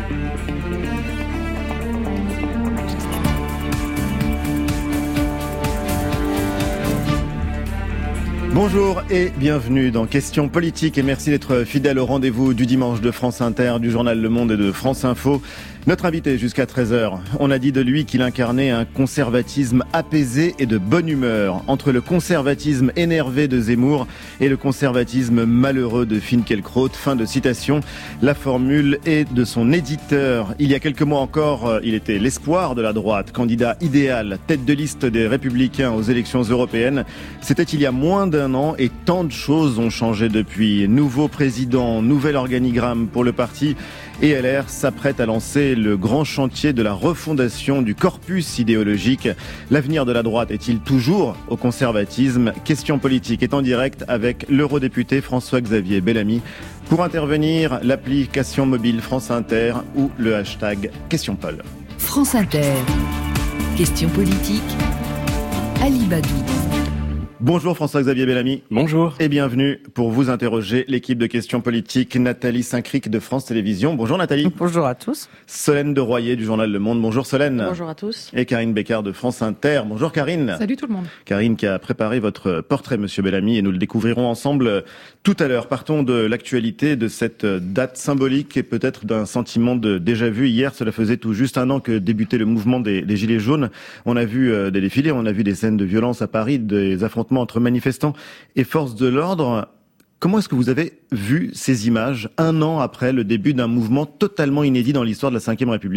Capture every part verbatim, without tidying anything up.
Bonjour et bienvenue dans Questions politiques et merci d'être fidèle au rendez-vous du dimanche de France Inter, du journal Le Monde et de France Info. Notre invité jusqu'à treize heures, on a dit de lui qu'il incarnait un conservatisme apaisé et de bonne humeur. Entre le conservatisme énervé de Zemmour et le conservatisme malheureux de Finkielkraut. Fin de citation. La formule est de son éditeur. Il y a quelques mois encore, il était l'espoir de la droite, candidat idéal, tête de liste des Républicains aux élections européennes. C'était il y a moins d'un an et tant de choses ont changé depuis. Nouveau président, nouvel organigramme pour le parti et L R s'apprête à lancer le grand chantier de la refondation du corpus idéologique. L'avenir de la droite est-il toujours au conservatisme ? Question politique est en direct avec l'eurodéputé François-Xavier Bellamy. Pour intervenir, l'application mobile France Inter ou le hashtag Question Paul. France Inter. Question politique. Ali Badou. Bonjour François-Xavier Bellamy. Bonjour. Et bienvenue pour vous interroger l'équipe de questions politiques, Nathalie Saint-Cric de France Télévisions. Bonjour Nathalie. Bonjour à tous. Solène de Royer du journal Le Monde. Bonjour Solène. Bonjour à tous. Et Karine Bécard de France Inter. Bonjour Karine. Salut tout le monde. Karine qui a préparé votre portrait, Monsieur Bellamy, et nous le découvrirons ensemble tout à l'heure. Partons de l'actualité de cette date symbolique et peut-être d'un sentiment de déjà-vu. Hier, cela faisait tout juste un an que débutait le mouvement des, des Gilets jaunes. On a vu des défilés, on a vu des scènes de violence à Paris, des affrontements entre manifestants et forces de l'ordre. Comment est-ce que vous avez vu ces images un an après le début d'un mouvement totalement inédit dans l'histoire de la cinquième République ?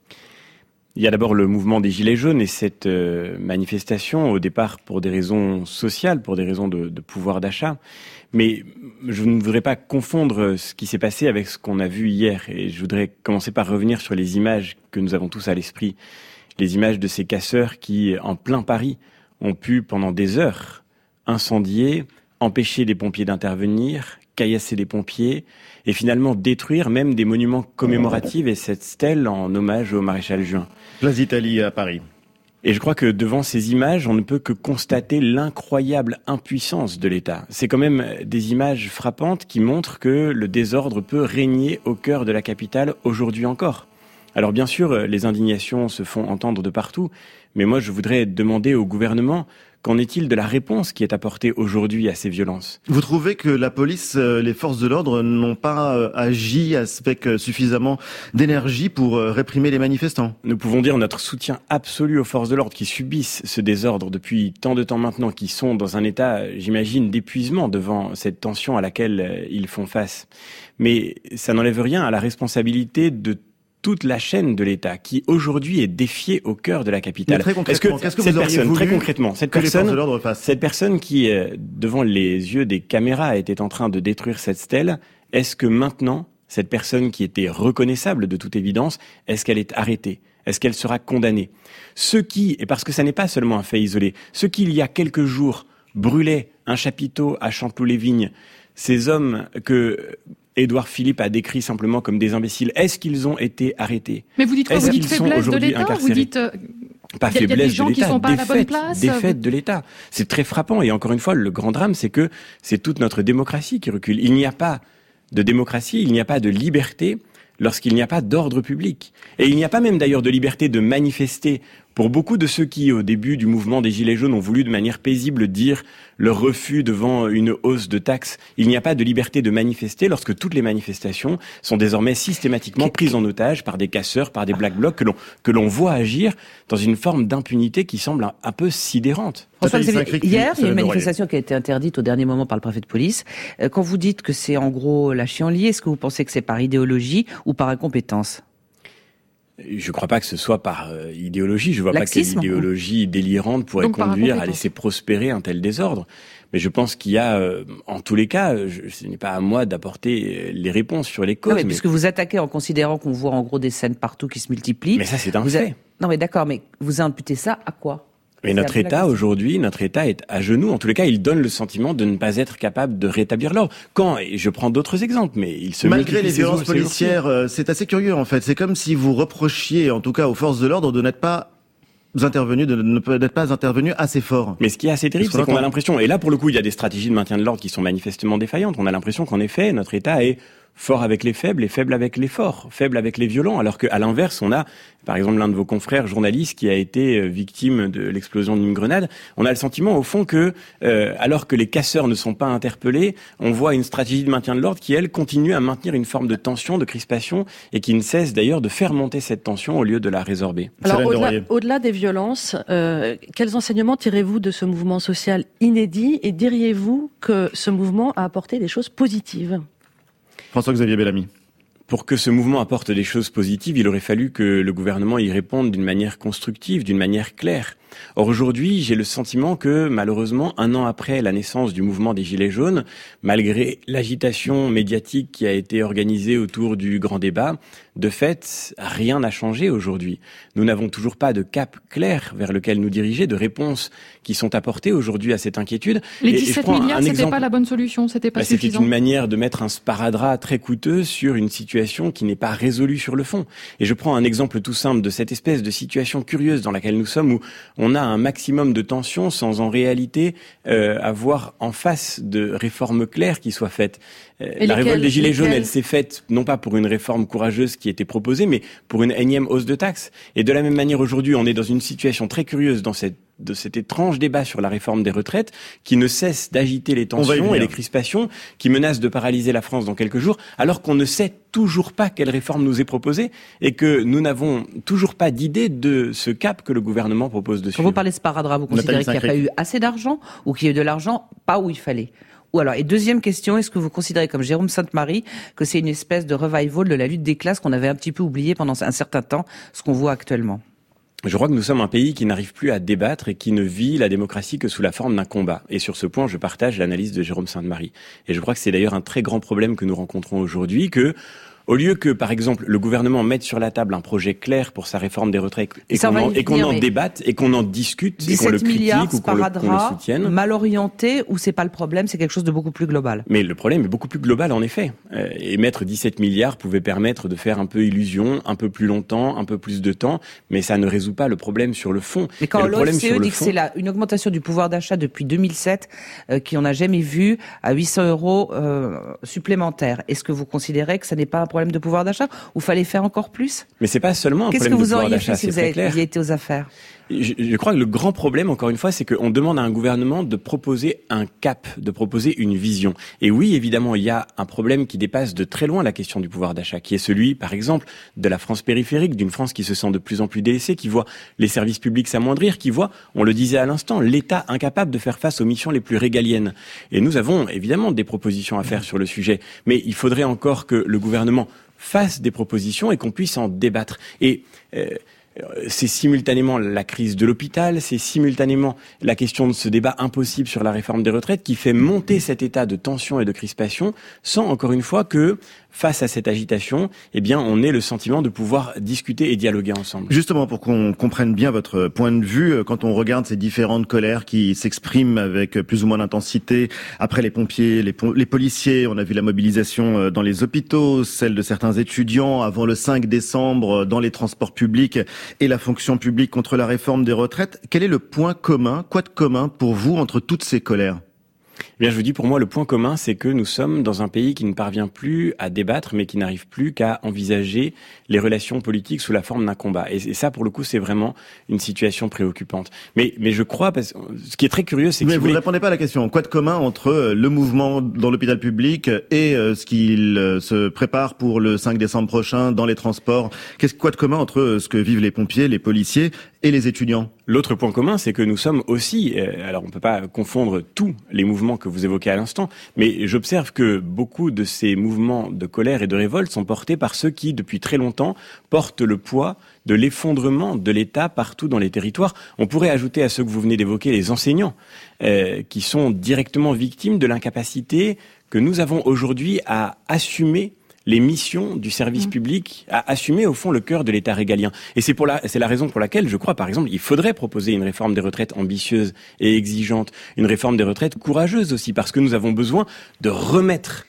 Il y a d'abord le mouvement des Gilets jaunes et cette euh, manifestation, au départ pour des raisons sociales, pour des raisons de, de pouvoir d'achat. Mais je ne voudrais pas confondre ce qui s'est passé avec ce qu'on a vu hier. Et je voudrais commencer par revenir sur les images que nous avons tous à l'esprit. Les images de ces casseurs qui, en plein Paris, ont pu, pendant des heures, incendier, empêcher les pompiers d'intervenir, caillasser les pompiers et finalement détruire même des monuments commémoratifs et cette stèle en hommage au maréchal Juin. Place d'Italie à Paris. Et je crois que devant ces images, on ne peut que constater l'incroyable impuissance de l'État. C'est quand même des images frappantes qui montrent que le désordre peut régner au cœur de la capitale aujourd'hui encore. Alors bien sûr, les indignations se font entendre de partout, mais moi je voudrais demander au gouvernement, qu'en est-il de la réponse qui est apportée aujourd'hui à ces violences ? Vous trouvez que la police, les forces de l'ordre n'ont pas agi avec suffisamment d'énergie pour réprimer les manifestants ? Nous pouvons dire notre soutien absolu aux forces de l'ordre qui subissent ce désordre depuis tant de temps maintenant, qui sont dans un état, j'imagine, d'épuisement devant cette tension à laquelle ils font face. Mais ça n'enlève rien à la responsabilité de toute la chaîne de l'État qui aujourd'hui est défiée au cœur de la capitale. Mais très concrètement, Est-ce que, qu'est-ce que cette vous auriez personne, voulu très concrètement, cette que les personne, forces de l'ordre fassent ? cette personne qui, devant les yeux des caméras, était en train de détruire cette stèle, est-ce que maintenant, cette personne qui était reconnaissable de toute évidence, est-ce qu'elle est arrêtée ? Est-ce qu'elle sera condamnée ? Ceux qui, et parce que ça n'est pas seulement un fait isolé, ceux qui il y a quelques jours brûlaient un chapiteau à Chanteloup-les-Vignes, ces hommes que Édouard Philippe a décrit simplement comme des imbéciles. Est-ce qu'ils ont été arrêtés ? Mais vous dites quoi ? Vous dites faiblesse de l'État ? Vous dites euh, pas y a, faiblesse y a des gens de l'État, qui sont pas défaite, à la bonne place. Défaite de l'État. C'est très frappant. Et encore une fois, le grand drame, c'est que c'est toute notre démocratie qui recule. Il n'y a pas de démocratie, il n'y a pas de liberté lorsqu'il n'y a pas d'ordre public. Et il n'y a pas même d'ailleurs de liberté de manifester. Pour beaucoup de ceux qui, au début du mouvement des Gilets jaunes, ont voulu de manière paisible dire leur refus devant une hausse de taxes, il n'y a pas de liberté de manifester lorsque toutes les manifestations sont désormais systématiquement prises en otage par des casseurs, par des black blocs que l'on, que l'on voit agir dans une forme d'impunité qui semble un, un peu sidérante. Enfin, hier, il y a une manifestation qui a été interdite au dernier moment par le préfet de police. Quand vous dites que c'est en gros la chienlit, est-ce que vous pensez que c'est par idéologie ou par incompétence ? Je ne crois pas que ce soit par euh, idéologie. Je ne vois Laxisme. pas quelle idéologie délirante pourrait Donc, conduire à laisser prospérer un tel désordre. Mais je pense qu'il y a, euh, en tous les cas, je, ce n'est pas à moi d'apporter les réponses sur les causes. Non, mais mais... puisque vous attaquez en considérant qu'on voit en gros des scènes partout qui se multiplient. Mais ça, c'est un vous fait. A... Non, mais d'accord, mais vous imputez ça à quoi ? Mais notre État, aujourd'hui, notre État est à genoux. En tous les cas, il donne le sentiment de ne pas être capable de rétablir l'ordre. Quand, et je prends d'autres exemples, mais il se Malgré les violences policières, c'est assez curieux, en fait. C'est comme si vous reprochiez, en tout cas aux forces de l'ordre, de n'être pas intervenus, de ne n'être pas intervenus assez fort. Mais ce qui est assez terrible, c'est qu'on a l'impression, et là, pour le coup, il y a des stratégies de maintien de l'ordre qui sont manifestement défaillantes. On a l'impression qu'en effet, notre État est fort avec les faibles et faible avec les forts, faible avec les violents, alors qu'à l'inverse, on a, par exemple, l'un de vos confrères journalistes qui a été victime de l'explosion d'une grenade. On a le sentiment, au fond, que, euh, alors que les casseurs ne sont pas interpellés, on voit une stratégie de maintien de l'ordre qui, elle, continue à maintenir une forme de tension, de crispation, et qui ne cesse d'ailleurs de faire monter cette tension au lieu de la résorber. Alors, au-delà, au-delà des violences, euh, quels enseignements tirez-vous de ce mouvement social inédit et diriez-vous que ce mouvement a apporté des choses positives ? François-Xavier Bellamy. Pour que ce mouvement apporte des choses positives, il aurait fallu que le gouvernement y réponde d'une manière constructive, d'une manière claire. Or aujourd'hui, j'ai le sentiment que malheureusement, un an après la naissance du mouvement des Gilets jaunes, malgré l'agitation médiatique qui a été organisée autour du grand débat, de fait, rien n'a changé aujourd'hui. Nous n'avons toujours pas de cap clair vers lequel nous diriger, de réponses qui sont apportées aujourd'hui à cette inquiétude. Les dix-sept milliards, c'était pas la bonne solution, c'était pas bah, suffisant. C'était une manière de mettre un sparadrap très coûteux sur une situation qui n'est pas résolue sur le fond. Et je prends un exemple tout simple de cette espèce de situation curieuse dans laquelle nous sommes, où on a un maximum de tension sans en réalité euh, avoir en face de réformes claires qui soient faites. Euh, la révolte des Gilets jaunes, elle s'est faite non pas pour une réforme courageuse qui était proposée, mais pour une énième hausse de taxes. Et de la même manière, aujourd'hui, on est dans une situation très curieuse dans cette de cet étrange débat sur la réforme des retraites qui ne cesse d'agiter les tensions et les crispations, qui menace de paralyser la France dans quelques jours, alors qu'on ne sait toujours pas quelle réforme nous est proposée et que nous n'avons toujours pas d'idée de ce cap que le gouvernement propose de suivre. Quand vous parlez de sparadrap, vous considérez qu'il n'y a pas eu assez d'argent ou qu'il y a eu de l'argent pas où il fallait ? Ou alors, et deuxième question, est-ce que vous considérez comme Jérôme Sainte-Marie que c'est une espèce de revival de la lutte des classes qu'on avait un petit peu oublié pendant un certain temps, ce qu'on voit actuellement ? Je crois que nous sommes un pays qui n'arrive plus à débattre et qui ne vit la démocratie que sous la forme d'un combat. Et sur ce point, je partage l'analyse de Jérôme Sainte-Marie. Et je crois que c'est d'ailleurs un très grand problème que nous rencontrons aujourd'hui, que au lieu que, par exemple, le gouvernement mette sur la table un projet clair pour sa réforme des retraites et qu'on en, et qu'on en débatte et qu'on en discute et qu'on le critique ou qu'on le, qu'on le soutienne. Mal orienté, ou c'est pas le problème, c'est quelque chose de beaucoup plus global. Mais le problème est beaucoup plus global, en effet. Euh, et mettre dix-sept milliards pouvait permettre de faire un peu illusion, un peu plus longtemps, un peu plus de temps, mais ça ne résout pas le problème sur le fond. Mais quand l'O F C E dit que c'est la, une augmentation du pouvoir d'achat depuis deux mille sept, euh, qui on n'a jamais vu, à huit cents euros euh, supplémentaires, est-ce que vous considérez que ça n'est pas un problème de pouvoir d'achat ou fallait faire encore plus? Mais c'est pas seulement un problème de pouvoir d'achat, c'est très clair. Qu'est-ce que vous auriez fait si vous aviez été aux affaires? Je, je crois que le grand problème, encore une fois, c'est qu'on demande à un gouvernement de proposer un cap, de proposer une vision. Et oui, évidemment, il y a un problème qui dépasse de très loin la question du pouvoir d'achat, qui est celui, par exemple, de la France périphérique, d'une France qui se sent de plus en plus délaissée, qui voit les services publics s'amoindrir, qui voit, on le disait à l'instant, l'État incapable de faire face aux missions les plus régaliennes. Et nous avons évidemment des propositions à faire sur le sujet, mais il faudrait encore que le gouvernement fasse des propositions et qu'on puisse en débattre. Et euh, c'est simultanément la crise de l'hôpital, c'est simultanément la question de ce débat impossible sur la réforme des retraites qui fait monter cet état de tension et de crispation sans, encore une fois, que face à cette agitation, eh bien, on ait le sentiment de pouvoir discuter et dialoguer ensemble. Justement, pour qu'on comprenne bien votre point de vue, quand on regarde ces différentes colères qui s'expriment avec plus ou moins d'intensité après les pompiers, les, po- les policiers, on a vu la mobilisation dans les hôpitaux, celle de certains étudiants avant le cinq décembre dans les transports publics et la fonction publique contre la réforme des retraites. Quel est le point commun, quoi de commun pour vous entre toutes ces colères ? Eh bien, je vous dis, pour moi, le point commun, c'est que nous sommes dans un pays qui ne parvient plus à débattre, mais qui n'arrive plus qu'à envisager les relations politiques sous la forme d'un combat. Et, et ça, pour le coup, c'est vraiment une situation préoccupante. Mais, mais je crois, parce que ce qui est très curieux, c'est que... Mais si vous ne voulez... répondez pas à la question. Quoi de commun entre le mouvement dans l'hôpital public et ce qu'il se prépare pour le cinq décembre prochain dans les transports? Qu'est-ce quoi de commun entre ce que vivent les pompiers, les policiers et les étudiants? L'autre point commun, c'est que nous sommes aussi, euh, alors on ne peut pas confondre tous les mouvements que vous évoquez à l'instant, mais j'observe que beaucoup de ces mouvements de colère et de révolte sont portés par ceux qui, depuis très longtemps, portent le poids de l'effondrement de l'État partout dans les territoires. On pourrait ajouter à ceux que vous venez d'évoquer les enseignants, euh, qui sont directement victimes de l'incapacité que nous avons aujourd'hui à assumer les missions du service public, à assumer au fond le cœur de l'État régalien. Et c'est pour la, c'est la raison pour laquelle je crois, par exemple, il faudrait proposer une réforme des retraites ambitieuse et exigeante, une réforme des retraites courageuse aussi, parce que nous avons besoin de remettre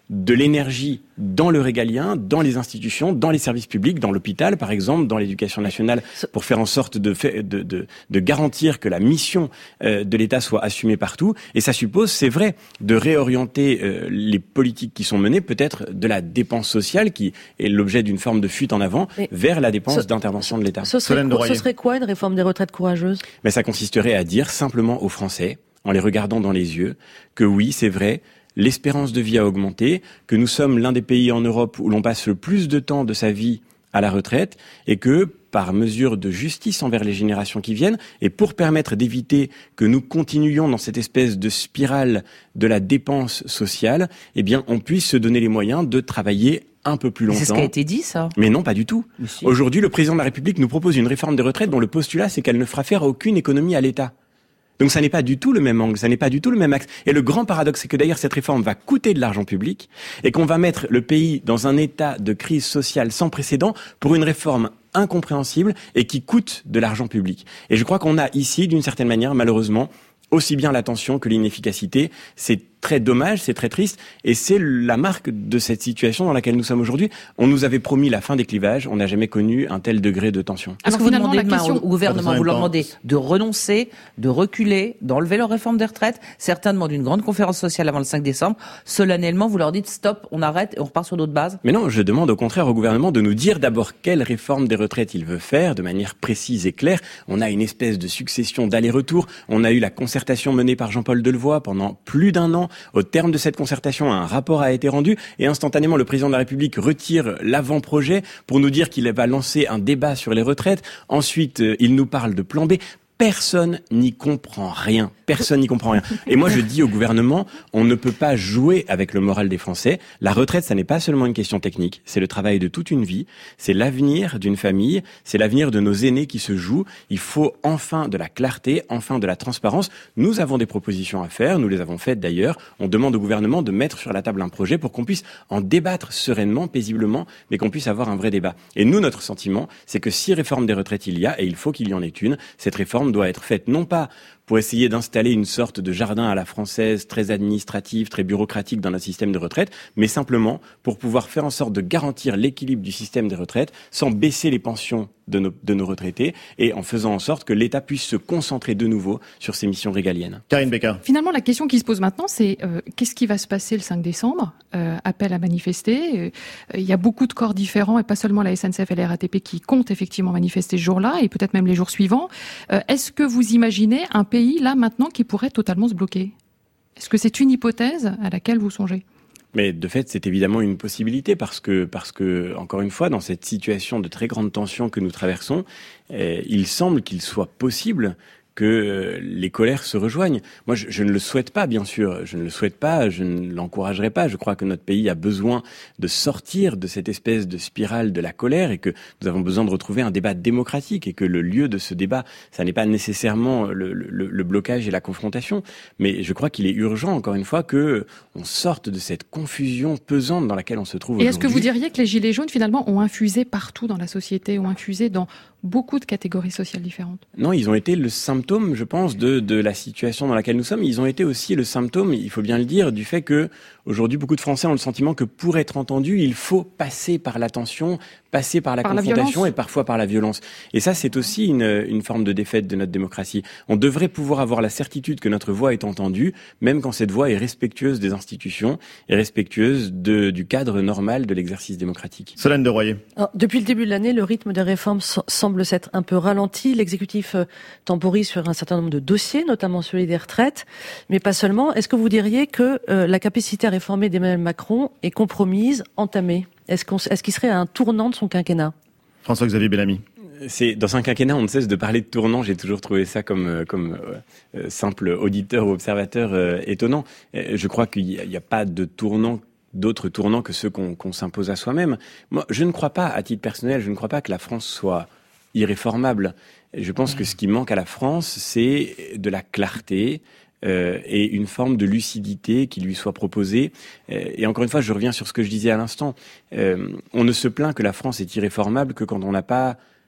de l'énergie dans le régalien, dans les institutions, dans les services publics, dans l'hôpital par exemple, dans l'éducation nationale, pour faire en sorte de, fait, de, de, de garantir que la mission euh, de l'État soit assumée partout. Et ça suppose, c'est vrai, de réorienter euh, les politiques qui sont menées, peut-être de la dépense sociale, qui est l'objet d'une forme de fuite en avant, mais vers la dépense ce, d'intervention de l'État. Ce serait, quoi, ce serait quoi une réforme des retraites courageuse ? Mais ça consisterait à dire simplement aux Français, en les regardant dans les yeux, que oui, c'est vrai, l'espérance de vie a augmenté, que nous sommes l'un des pays en Europe où l'on passe le plus de temps de sa vie à la retraite et que, par mesure de justice envers les générations qui viennent, et pour permettre d'éviter que nous continuions dans cette espèce de spirale de la dépense sociale, eh bien, on puisse se donner les moyens de travailler un peu plus longtemps. C'est ce qui a été dit, ça. Mais non, pas du tout. Si. Aujourd'hui, le président de la République nous propose une réforme des retraites dont le postulat, c'est qu'elle ne fera faire aucune économie à l'État. Donc ça n'est pas du tout le même angle, ça n'est pas du tout le même axe. Et le grand paradoxe, c'est que d'ailleurs cette réforme va coûter de l'argent public et qu'on va mettre le pays dans un état de crise sociale sans précédent pour une réforme incompréhensible et qui coûte de l'argent public. Et je crois qu'on a ici, d'une certaine manière, malheureusement, aussi bien l'attention que l'inefficacité. C'est très dommage, c'est très triste, et c'est la marque de cette situation dans laquelle nous sommes aujourd'hui. On nous avait promis la fin des clivages, on n'a jamais connu un tel degré de tension. Est-ce que vous demandez la question... au gouvernement, vous leur demandez de renoncer, de reculer, d'enlever leur réforme des retraites. Certains demandent une grande conférence sociale avant le cinq décembre. Solennellement, vous leur dites stop, on arrête et on repart sur d'autres bases. Mais non, je demande au contraire au gouvernement de nous dire d'abord quelle réforme des retraites il veut faire, de manière précise et claire. On a une espèce de succession d'allers-retours. On a eu la concertation menée par Jean-Paul Delevoye pendant plus d'un an. Au terme de cette concertation, un rapport a été rendu et instantanément le président de la République retire l'avant-projet pour nous dire qu'il va lancer un débat sur les retraites. Ensuite, il nous parle de plan B. Personne n'y comprend rien. Personne n'y comprend rien. Et moi, je dis au gouvernement, on ne peut pas jouer avec le moral des Français. La retraite, ça n'est pas seulement une question technique. C'est le travail de toute une vie. C'est l'avenir d'une famille. C'est l'avenir de nos aînés qui se joue. Il faut enfin de la clarté, enfin de la transparence. Nous avons des propositions à faire. Nous les avons faites d'ailleurs. On demande au gouvernement de mettre sur la table un projet pour qu'on puisse en débattre sereinement, paisiblement, mais qu'on puisse avoir un vrai débat. Et nous, notre sentiment, c'est que si réforme des retraites il y a, et il faut qu'il y en ait une, cette réforme doit être faite non pas pour essayer d'installer une sorte de jardin à la française, très administratif, très bureaucratique dans notre système de retraite, mais simplement pour pouvoir faire en sorte de garantir l'équilibre du système des retraites sans baisser les pensions de nos, de nos retraités et en faisant en sorte que l'État puisse se concentrer de nouveau sur ses missions régaliennes. Karine Becker. Finalement, la question qui se pose maintenant, c'est euh, qu'est-ce qui va se passer le cinq décembre ? euh, Appel à manifester. Euh, il y a beaucoup de corps différents et pas seulement la S N C F et la R A T P qui comptent effectivement manifester ce jour-là et peut-être même les jours suivants. Euh, est-ce que vous imaginez un pays, là, maintenant, qui pourrait totalement se bloquer ? Est-ce que c'est une hypothèse à laquelle vous songez ? Mais de fait, c'est évidemment une possibilité parce que, parce que, encore une fois, dans cette situation de très grande tension que nous traversons, eh, il semble qu'il soit possible que les colères se rejoignent. Moi, je, je ne le souhaite pas, bien sûr. Je ne le souhaite pas, je ne l'encouragerai pas. Je crois que notre pays a besoin de sortir de cette espèce de spirale de la colère et que nous avons besoin de retrouver un débat démocratique et que le lieu de ce débat, ça n'est pas nécessairement le, le, le blocage et la confrontation. Mais je crois qu'il est urgent, encore une fois, que on sorte de cette confusion pesante dans laquelle on se trouve et aujourd'hui. Et est-ce que vous diriez que les Gilets jaunes, finalement, ont infusé partout dans la société, ont infusé dans beaucoup de catégories sociales différentes? Non, ils ont été le symptôme, je pense, de, de la situation dans laquelle nous sommes. Ils ont été aussi le symptôme, il faut bien le dire, du fait que aujourd'hui, beaucoup de Français ont le sentiment que pour être entendus, il faut passer par la tension, passer par la par confrontation la et parfois par la violence. Et ça, c'est aussi une, une forme de défaite de notre démocratie. On devrait pouvoir avoir la certitude que notre voix est entendue, même quand cette voix est respectueuse des institutions et respectueuse de, du cadre normal de l'exercice démocratique. Solène de Royer. Alors, depuis le début de l'année, le rythme des réformes semble s'être un peu ralenti. L'exécutif temporise sur un certain nombre de dossiers, notamment celui des retraites, mais pas seulement. Est-ce que vous diriez que euh, la capacité à réformer d'Emmanuel Macron est compromise, entamée ? Est-ce, qu'on, est-ce qu'il serait à un tournant de son quinquennat ? François-Xavier Bellamy. C'est, dans un quinquennat, on ne cesse de parler de tournant. J'ai toujours trouvé ça comme, comme euh, simple auditeur ou observateur euh, étonnant. Euh, je crois qu'il n'y a, a pas de tournant, d'autres tournants que ceux qu'on, qu'on s'impose à soi-même. Moi, je ne crois pas, à titre personnel, je ne crois pas que la France soit irréformable. Je pense que ce qui manque à la France, c'est de la clarté, Euh, et une forme de lucidité qui lui soit proposée. Euh, et encore une fois, je reviens sur ce que je disais à l'instant. Euh, on ne se plaint que la France est irréformable que quand on n'a pas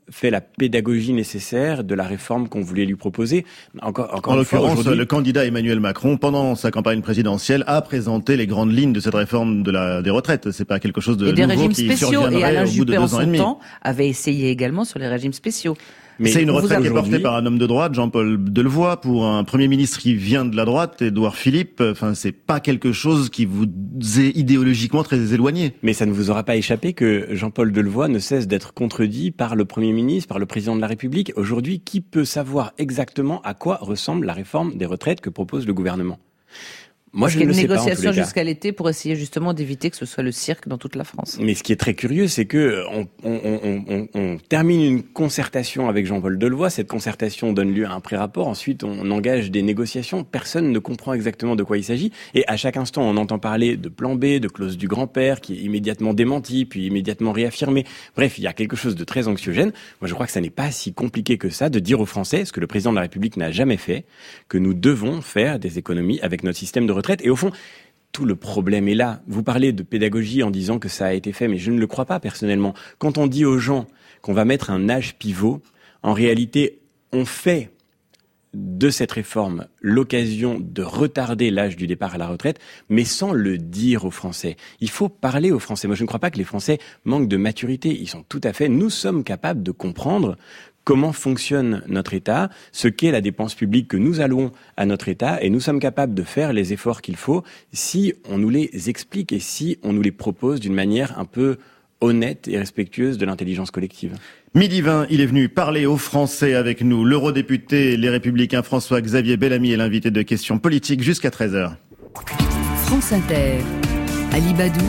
fait la pédagogie nécessaire de la réforme qu'on voulait lui proposer. Encore, encore en une fois, l'occurrence, aujourd'hui... le candidat Emmanuel Macron, pendant sa campagne présidentielle, a présenté les grandes lignes de cette réforme de la, des retraites. C'est pas quelque chose de et des nouveau régimes qui spéciaux. surviendrait Et Alain au bout de Juppé, en deux ans et son demi. temps, avait essayé également sur les régimes spéciaux. Mais c'est une retraite qui est portée aujourd'hui... par un homme de droite, Jean-Paul Delevoye, pour un Premier ministre qui vient de la droite, Édouard Philippe. Enfin, c'est pas quelque chose qui vous est idéologiquement très éloigné. Mais ça ne vous aura pas échappé que Jean-Paul Delevoye ne cesse d'être contredit par le Premier ministre, par le Président de la République. Aujourd'hui, qui peut savoir exactement à quoi ressemble la réforme des retraites que propose le gouvernement ? Moi, je ne le sais pas, en tous les cas. Négociation jusqu'à l'été pour essayer justement d'éviter que ce soit le cirque dans toute la France. Mais ce qui est très curieux, c'est que on, on, on, on, on termine une concertation avec Jean-Paul Delevoye. Cette concertation donne lieu à un pré-rapport. Ensuite, on engage des négociations. Personne ne comprend exactement de quoi il s'agit. Et à chaque instant, on entend parler de plan B, de clause du grand-père, qui est immédiatement démenti, puis immédiatement réaffirmé. Bref, il y a quelque chose de très anxiogène. Moi, je crois que ça n'est pas si compliqué que ça de dire aux Français, ce que le président de la République n'a jamais fait, que nous devons faire des économies avec notre système de retraite. Et au fond, tout le problème est là. Vous parlez de pédagogie en disant que ça a été fait, mais je ne le crois pas personnellement. Quand on dit aux gens qu'on va mettre un âge pivot, en réalité, on fait de cette réforme l'occasion de retarder l'âge du départ à la retraite, mais sans le dire aux Français. Il faut parler aux Français. Moi, je ne crois pas que les Français manquent de maturité. Ils sont tout à fait... Nous sommes capables de comprendre comment fonctionne notre État, ce qu'est la dépense publique que nous allouons à notre État, et nous sommes capables de faire les efforts qu'il faut si on nous les explique et si on nous les propose d'une manière un peu honnête et respectueuse de l'intelligence collective. Midi vingt, il est venu parler aux Français avec nous. L'eurodéputé Les Républicains François-Xavier Bellamy est l'invité de Questions Politiques jusqu'à treize heures. France Inter, Ali Badou.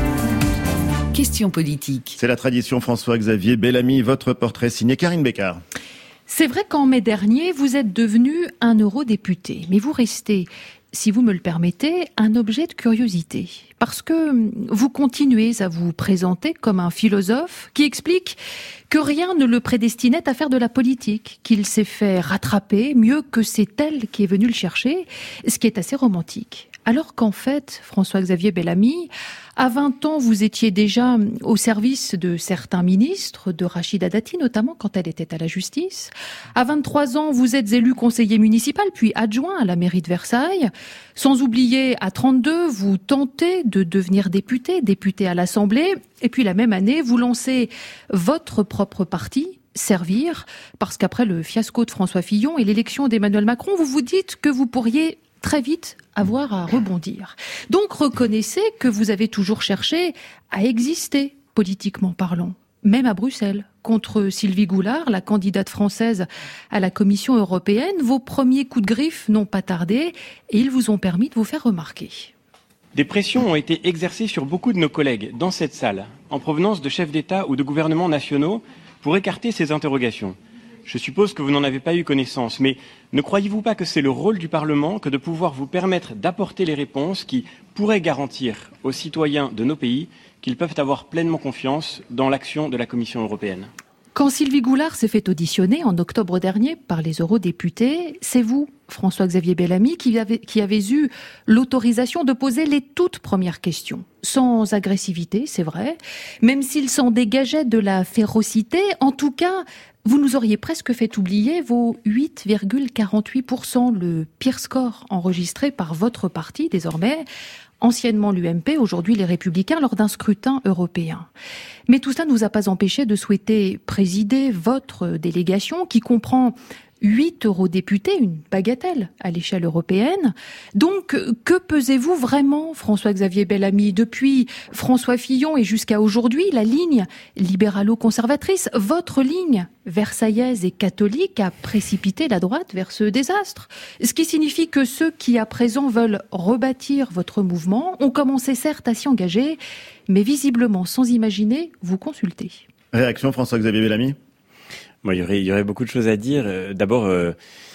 Question politique. C'est la tradition, François-Xavier Bellamy, votre portrait signé Karine Bécard. C'est vrai qu'en mai dernier, vous êtes devenu un eurodéputé, mais vous restez, si vous me le permettez, un objet de curiosité. Parce que vous continuez à vous présenter comme un philosophe qui explique que rien ne le prédestinait à faire de la politique, qu'il s'est fait rattraper mieux que c'est elle qui est venue le chercher, ce qui est assez romantique. Alors qu'en fait, François-Xavier Bellamy, à vingt ans, vous étiez déjà au service de certains ministres, de Rachida Dati notamment, quand elle était à la justice. À vingt-trois ans, vous êtes élu conseiller municipal, puis adjoint à la mairie de Versailles. Sans oublier, à trente-deux, vous tentez de devenir député, député à l'Assemblée. Et puis la même année, vous lancez votre propre parti, Servir, parce qu'après le fiasco de François Fillon et l'élection d'Emmanuel Macron, vous vous dites que vous pourriez très vite avoir à rebondir. Donc reconnaissez que vous avez toujours cherché à exister, politiquement parlant, même à Bruxelles. Contre Sylvie Goulard, la candidate française à la Commission européenne, vos premiers coups de griffe n'ont pas tardé et ils vous ont permis de vous faire remarquer. Des pressions ont été exercées sur beaucoup de nos collègues dans cette salle, en provenance de chefs d'État ou de gouvernements nationaux, pour écarter ces interrogations. Je suppose que vous n'en avez pas eu connaissance, mais ne croyez-vous pas que c'est le rôle du Parlement que de pouvoir vous permettre d'apporter les réponses qui pourraient garantir aux citoyens de nos pays qu'ils peuvent avoir pleinement confiance dans l'action de la Commission européenne ? Quand Sylvie Goulard s'est fait auditionner en octobre dernier par les eurodéputés, c'est vous, François-Xavier Bellamy, qui avez, qui avez eu l'autorisation de poser les toutes premières questions. Sans agressivité, c'est vrai, même s'il s'en dégageait de la férocité, en tout cas, vous nous auriez presque fait oublier vos huit virgule quarante-huit pour cent, le pire score enregistré par votre parti désormais, anciennement l'U M P, aujourd'hui les Républicains, lors d'un scrutin européen. Mais tout ça ne vous a pas empêché de souhaiter présider votre délégation qui comprend huit eurodéputés, une bagatelle à l'échelle européenne. Donc, que pesez-vous vraiment, François-Xavier Bellamy ? Depuis François Fillon et jusqu'à aujourd'hui, la ligne libéralo-conservatrice, votre ligne versaillaise et catholique a précipité la droite vers ce désastre. Ce qui signifie que ceux qui, à présent, veulent rebâtir votre mouvement ont commencé certes à s'y engager, mais visiblement sans imaginer vous consulter. Réaction, François-Xavier Bellamy ? Bon, il y aurait, il y aurait beaucoup de choses à dire. D'abord, euh,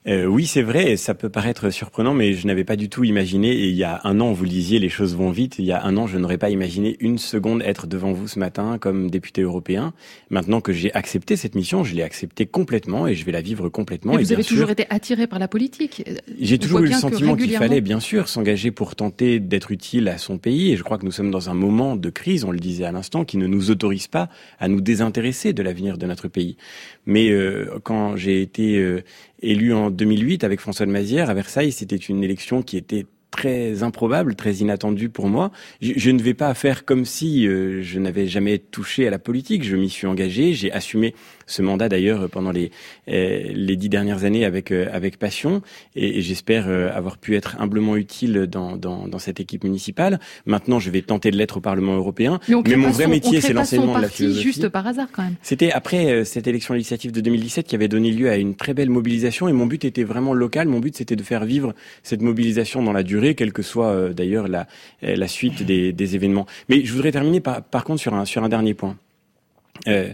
Euh, oui, c'est vrai, et ça peut paraître surprenant, mais je n'avais pas du tout imaginé, et il y a un an, vous le disiez, les choses vont vite, il y a un an, je n'aurais pas imaginé une seconde être devant vous ce matin comme député européen. Maintenant que j'ai accepté cette mission, je l'ai acceptée complètement, et je vais la vivre complètement. Mais et vous avez sûr, toujours été attiré par la politique. J'ai toujours eu le sentiment régulièrement... qu'il fallait, bien sûr, s'engager pour tenter d'être utile à son pays, et je crois que nous sommes dans un moment de crise, on le disait à l'instant, qui ne nous autorise pas à nous désintéresser de l'avenir de notre pays. Mais euh, quand j'ai été euh, élu en deux mille huit avec François de Mazières à Versailles, c'était une élection qui était très improbable, très inattendue pour moi. Je, je ne vais pas faire comme si euh, je n'avais jamais touché à la politique. Je m'y suis engagé, j'ai assumé ce mandat d'ailleurs pendant les euh, les dix dernières années avec euh, avec passion, et, et j'espère euh, avoir pu être humblement utile dans dans dans cette équipe municipale. Maintenant, je vais tenter de l'être au Parlement européen. Mais, mais mon vrai son, métier, c'est l'enseignement de la philosophie. Juste par hasard, quand même. C'était après euh, cette élection législative de deux mille dix-sept qui avait donné lieu à une très belle mobilisation, et mon but était vraiment local. Mon but, c'était de faire vivre cette mobilisation dans la durée, quelle que soit euh, d'ailleurs la la suite des des événements. Mais je voudrais terminer par par contre sur un sur un dernier point. Euh,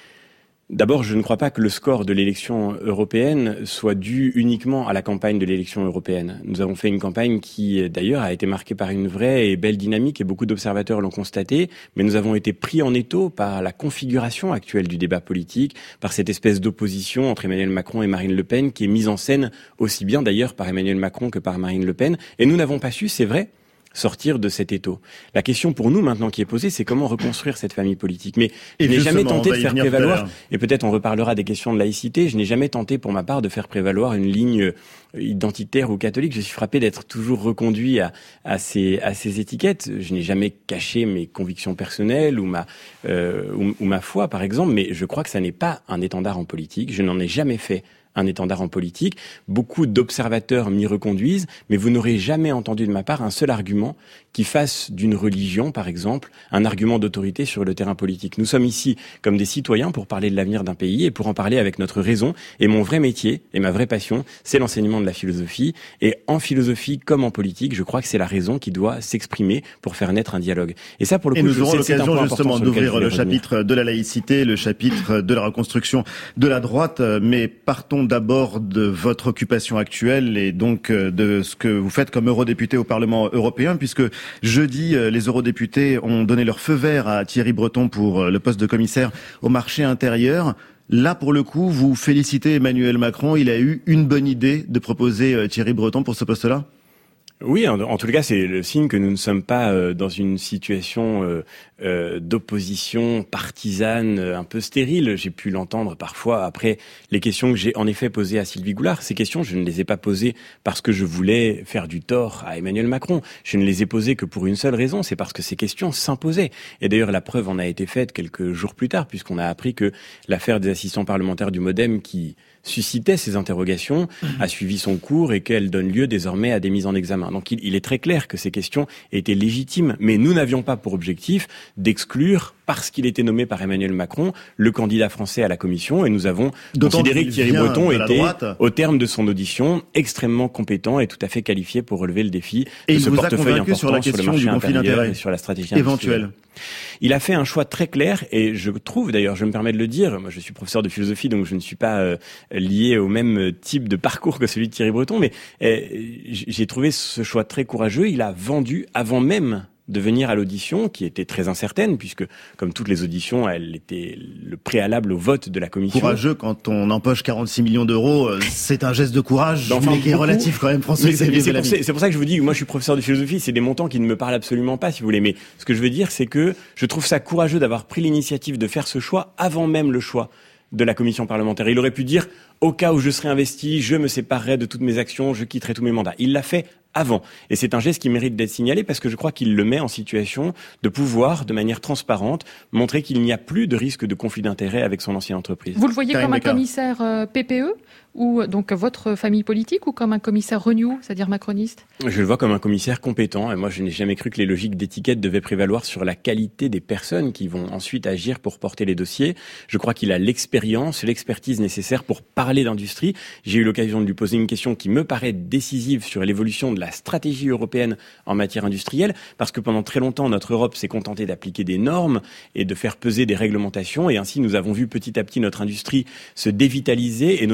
D'abord, je ne crois pas que le score de l'élection européenne soit dû uniquement à la campagne de l'élection européenne. Nous avons fait une campagne qui, d'ailleurs, a été marquée par une vraie et belle dynamique, et beaucoup d'observateurs l'ont constaté, mais nous avons été pris en étau par la configuration actuelle du débat politique, par cette espèce d'opposition entre Emmanuel Macron et Marine Le Pen, qui est mise en scène aussi bien d'ailleurs par Emmanuel Macron que par Marine Le Pen, et nous n'avons pas su, c'est vrai, sortir de cet étau. La question pour nous maintenant qui est posée, c'est comment reconstruire cette famille politique. Mais je n'ai jamais tenté de faire prévaloir, et peut-être on reparlera des questions de laïcité, je n'ai jamais tenté pour ma part de faire prévaloir une ligne identitaire ou catholique. Je suis frappé d'être toujours reconduit à, à, ces, à ces étiquettes. Je n'ai jamais caché mes convictions personnelles ou ma, euh, ou, ou ma foi, par exemple, mais je crois que ça n'est pas un étendard en politique. Je n'en ai jamais fait un étendard en politique. Beaucoup d'observateurs m'y reconduisent, mais vous n'aurez jamais entendu de ma part un seul argument qui fasse d'une religion, par exemple, un argument d'autorité sur le terrain politique. Nous sommes ici comme des citoyens pour parler de l'avenir d'un pays et pour en parler avec notre raison. Et mon vrai métier et ma vraie passion, c'est l'enseignement de la philosophie. Et en philosophie comme en politique, je crois que c'est la raison qui doit s'exprimer pour faire naître un dialogue. Et ça, pour le coup, et nous aurons c'est, l'occasion c'est justement d'ouvrir le revenir. chapitre de la laïcité, le chapitre de la reconstruction de la droite. Mais partons d'abord de votre occupation actuelle et donc de ce que vous faites comme eurodéputé au Parlement européen, puisque jeudi, les eurodéputés ont donné leur feu vert à Thierry Breton pour le poste de commissaire au marché intérieur. Là, pour le coup, vous félicitez Emmanuel Macron. Il a eu une bonne idée de proposer Thierry Breton pour ce poste-là ? Oui, en, en tout cas, c'est le signe que nous ne sommes pas euh, dans une situation euh, euh, d'opposition partisane euh, un peu stérile. J'ai pu l'entendre parfois après les questions que j'ai en effet posées à Sylvie Goulard. Ces questions, je ne les ai pas posées parce que je voulais faire du tort à Emmanuel Macron. Je ne les ai posées que pour une seule raison, c'est parce que ces questions s'imposaient. Et d'ailleurs, la preuve en a été faite quelques jours plus tard, puisqu'on a appris que l'affaire des assistants parlementaires du MoDem qui suscitait ces interrogations, a suivi son cours et qu'elle donne lieu désormais à des mises en examen. Donc il, il est très clair que ces questions étaient légitimes, mais nous n'avions pas pour objectif d'exclure, parce qu'il était nommé par Emmanuel Macron, le candidat français à la Commission, et nous avons D'autant considéré que Thierry Breton était, au terme de son audition, extrêmement compétent et tout à fait qualifié pour relever le défi et de ce portefeuille important sur, la question sur le marché du conflit intérieur et sur la stratégie éventuelle. Il a fait un choix très clair, et je trouve, d'ailleurs, je me permets de le dire, moi je suis professeur de philosophie, donc je ne suis pas euh, lié au même type de parcours que celui de Thierry Breton, mais euh, j'ai trouvé ce choix très courageux. Il a vendu avant même de venir à l'audition, qui était très incertaine, puisque, comme toutes les auditions, elle était le préalable au vote de la commission. Courageux, quand on empoche quarante-six millions d'euros, c'est un geste de courage, enfin, mais qui est relatif quand même, François. Mais c'est, mais c'est, pour, c'est, c'est pour ça que je vous dis, moi je suis professeur de philosophie, c'est des montants qui ne me parlent absolument pas, si vous voulez, mais ce que je veux dire, c'est que je trouve ça courageux d'avoir pris l'initiative de faire ce choix avant même le choix de la commission parlementaire. Il aurait pu dire, au cas où je serais investi, je me séparerai de toutes mes actions, je quitterai tous mes mandats. Il l'a fait avant. Et c'est un geste qui mérite d'être signalé parce que je crois qu'il le met en situation de pouvoir, de manière transparente, montrer qu'il n'y a plus de risque de conflit d'intérêts avec son ancienne entreprise. Vous le voyez Karim comme un Becker. commissaire euh, P P E ou donc votre famille politique, ou comme un commissaire Renew, c'est-à-dire macroniste? Je le vois comme un commissaire compétent, et moi je n'ai jamais cru que les logiques d'étiquette devaient prévaloir sur la qualité des personnes qui vont ensuite agir pour porter les dossiers. Je crois qu'il a l'expérience, l'expertise nécessaire pour parler d'industrie. J'ai eu l'occasion de lui poser une question qui me paraît décisive sur l'évolution de la stratégie européenne en matière industrielle, parce que pendant très longtemps notre Europe s'est contentée d'appliquer des normes et de faire peser des réglementations, et ainsi nous avons vu petit à petit notre industrie se dévitaliser et nos emplois partir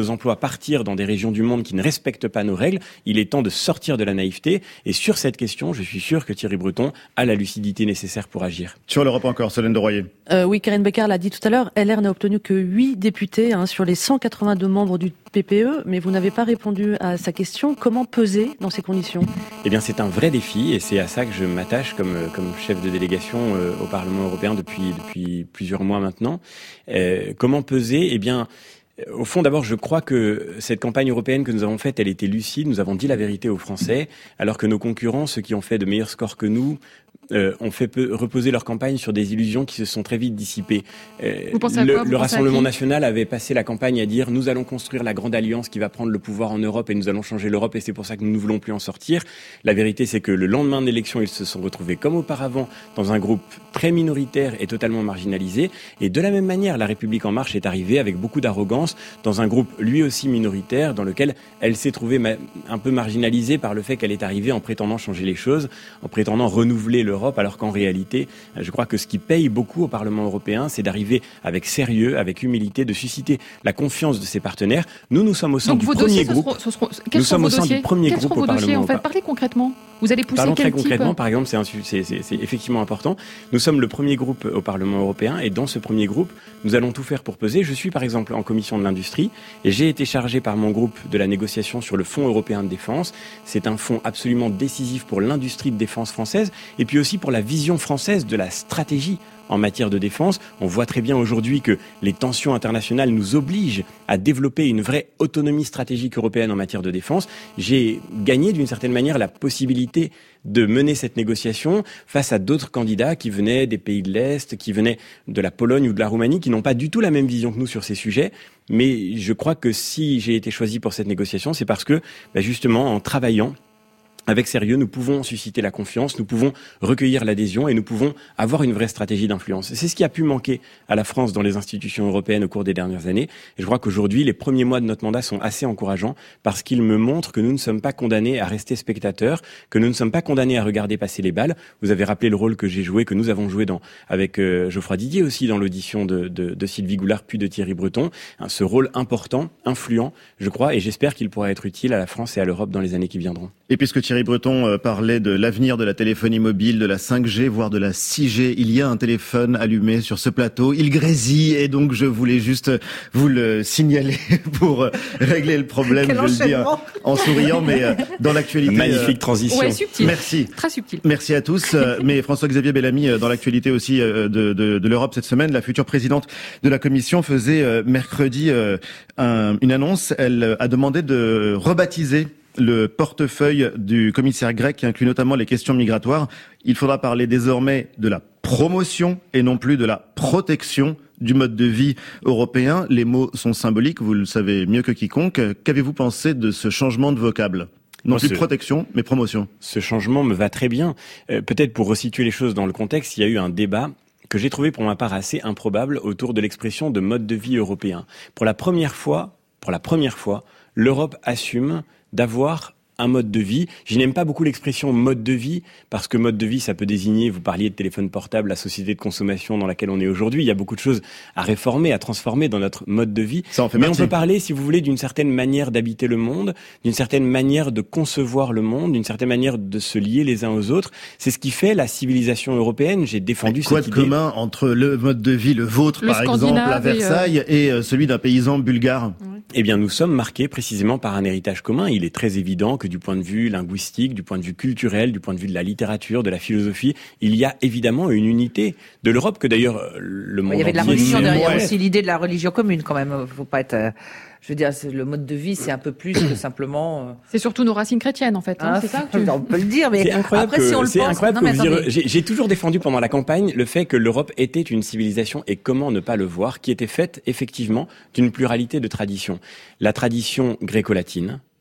partir dans des régions du monde qui ne respectent pas nos règles. Il est temps de sortir de la naïveté. Et sur cette question, je suis sûr que Thierry Breton a la lucidité nécessaire pour agir. Sur l'Europe encore, Solène de Royer. Euh, oui, Karine Becker l'a dit tout à l'heure, L R n'a obtenu que huit députés hein, sur les cent quatre-vingt-deux membres du P P E, mais vous n'avez pas répondu à sa question. Comment peser dans ces conditions ? Eh bien, c'est un vrai défi et c'est à ça que je m'attache comme, comme chef de délégation euh, au Parlement européen depuis, depuis plusieurs mois maintenant. Euh, comment peser ? Eh bien, au fond, d'abord, je crois que cette campagne européenne que nous avons faite, elle était lucide. Nous avons dit la vérité aux Français, alors que nos concurrents, ceux qui ont fait de meilleurs scores que nous, Euh, ont fait peu, reposer leur campagne sur des illusions qui se sont très vite dissipées. Euh, Vous pensez à le quoi Vous le pensez Rassemblement national avait passé la campagne à dire « Nous allons construire la grande alliance qui va prendre le pouvoir en Europe et nous allons changer l'Europe et c'est pour ça que nous ne voulons plus en sortir ». La vérité, c'est que le lendemain de l'élection, ils se sont retrouvés comme auparavant dans un groupe très minoritaire et totalement marginalisé. Et de la même manière, la République En Marche est arrivée avec beaucoup d'arrogance dans un groupe lui aussi minoritaire dans lequel elle s'est trouvée ma- un peu marginalisée par le fait qu'elle est arrivée en prétendant changer les choses, en prétendant renouveler l'Europe, alors qu'en réalité, je crois que ce qui paye beaucoup au Parlement européen, c'est d'arriver avec sérieux, avec humilité, de susciter la confiance de ses partenaires. Nous, nous sommes au sein Donc du vos premier dossiers, ce groupe. seront, ce seront, quels Nous seront sommes vos au sein dossiers du premier Quels groupe seront au vos dossiers, Parlement en fait européen. Parlez concrètement. Vous allez pousser Parlons quel très type concrètement, par exemple, c'est, un, c'est, c'est, c'est effectivement important. Nous sommes le premier groupe au Parlement européen et dans ce premier groupe, nous allons tout faire pour peser. Je suis par exemple en commission de l'industrie et j'ai été chargé par mon groupe de la négociation sur le Fonds européen de défense. C'est un fonds absolument décisif pour l'industrie de défense française et puis aussi pour la vision française de la stratégie en matière de défense. On voit très bien aujourd'hui que les tensions internationales nous obligent à développer une vraie autonomie stratégique européenne en matière de défense. J'ai gagné d'une certaine manière la possibilité de mener cette négociation face à d'autres candidats qui venaient des pays de l'Est, qui venaient de la Pologne ou de la Roumanie, qui n'ont pas du tout la même vision que nous sur ces sujets. Mais je crois que si j'ai été choisi pour cette négociation, c'est parce que, bah justement, en travaillant avec sérieux, nous pouvons susciter la confiance, nous pouvons recueillir l'adhésion et nous pouvons avoir une vraie stratégie d'influence. C'est ce qui a pu manquer à la France dans les institutions européennes au cours des dernières années. Et je crois qu'aujourd'hui, les premiers mois de notre mandat sont assez encourageants parce qu'ils me montrent que nous ne sommes pas condamnés à rester spectateurs, que nous ne sommes pas condamnés à regarder passer les balles. Vous avez rappelé le rôle que j'ai joué, que nous avons joué dans, avec euh, Geoffroy Didier aussi dans l'audition de, de, de Sylvie Goulard puis de Thierry Breton. Hein, ce rôle important, influent, je crois, et j'espère qu'il pourra être utile à la France et à l'Europe dans les années qui viendront. Et puisque Thierry Breton parlait de l'avenir de la téléphonie mobile, de la cinq G, voire de la six G, il y a un téléphone allumé sur ce plateau. Il grésille et donc je voulais juste vous le signaler pour régler le problème, Quel je le dis en souriant, mais dans l'actualité... Magnifique transition. Ouais, subtil. Merci. Très subtil. Merci à tous. Mais François-Xavier Bellamy, dans l'actualité aussi de, de, de l'Europe cette semaine, la future présidente de la Commission faisait mercredi un, une annonce. Elle a demandé de rebaptiser le portefeuille du commissaire grec qui inclut notamment les questions migratoires. Il faudra parler désormais de la promotion et non plus de la protection du mode de vie européen. Les mots sont symboliques, vous le savez mieux que quiconque. Qu'avez-vous pensé de ce changement de vocable ? Non plus protection, mais promotion. Ce changement me va très bien. Euh, peut-être pour resituer les choses dans le contexte, il y a eu un débat que j'ai trouvé pour ma part assez improbable autour de l'expression de mode de vie européen. Pour la première fois, pour la première fois, l'Europe assume d'avoir un mode de vie. Je n'aime pas beaucoup l'expression mode de vie, parce que mode de vie, ça peut désigner, vous parliez de téléphone portable, la société de consommation dans laquelle on est aujourd'hui. Il y a beaucoup de choses à réformer, à transformer dans notre mode de vie. Ça en fait Mais partie. on peut parler, si vous voulez, d'une certaine manière d'habiter le monde, d'une certaine manière de concevoir le monde, d'une certaine manière de se lier les uns aux autres. C'est ce qui fait la civilisation européenne. J'ai défendu Quoi cette de idée. commun entre le mode de vie, le vôtre, Le par exemple, à Versailles, et, euh... et celui d'un paysan bulgare? Eh bien, nous sommes marqués précisément par un héritage commun. Il est très évident que du point de vue linguistique, du point de vue culturel, du point de vue de la littérature, de la philosophie, il y a évidemment une unité de l'Europe que d'ailleurs le monde Il y avait de la entier religion derrière mémoire. aussi, l'idée de la religion commune quand même. Faut pas être... Euh... Je veux dire, le mode de vie, c'est un peu plus que simplement... C'est surtout nos racines chrétiennes, en fait. Hein, hein, c'est ça tu... On peut le dire, mais c'est incroyable après, que, si on le c'est pense... incroyable non, que mais vous attendez. dire, j'ai, j'ai toujours défendu pendant la campagne le fait que l'Europe était une civilisation, et comment ne pas le voir, qui était faite, effectivement, d'une pluralité de traditions. La tradition gréco-latine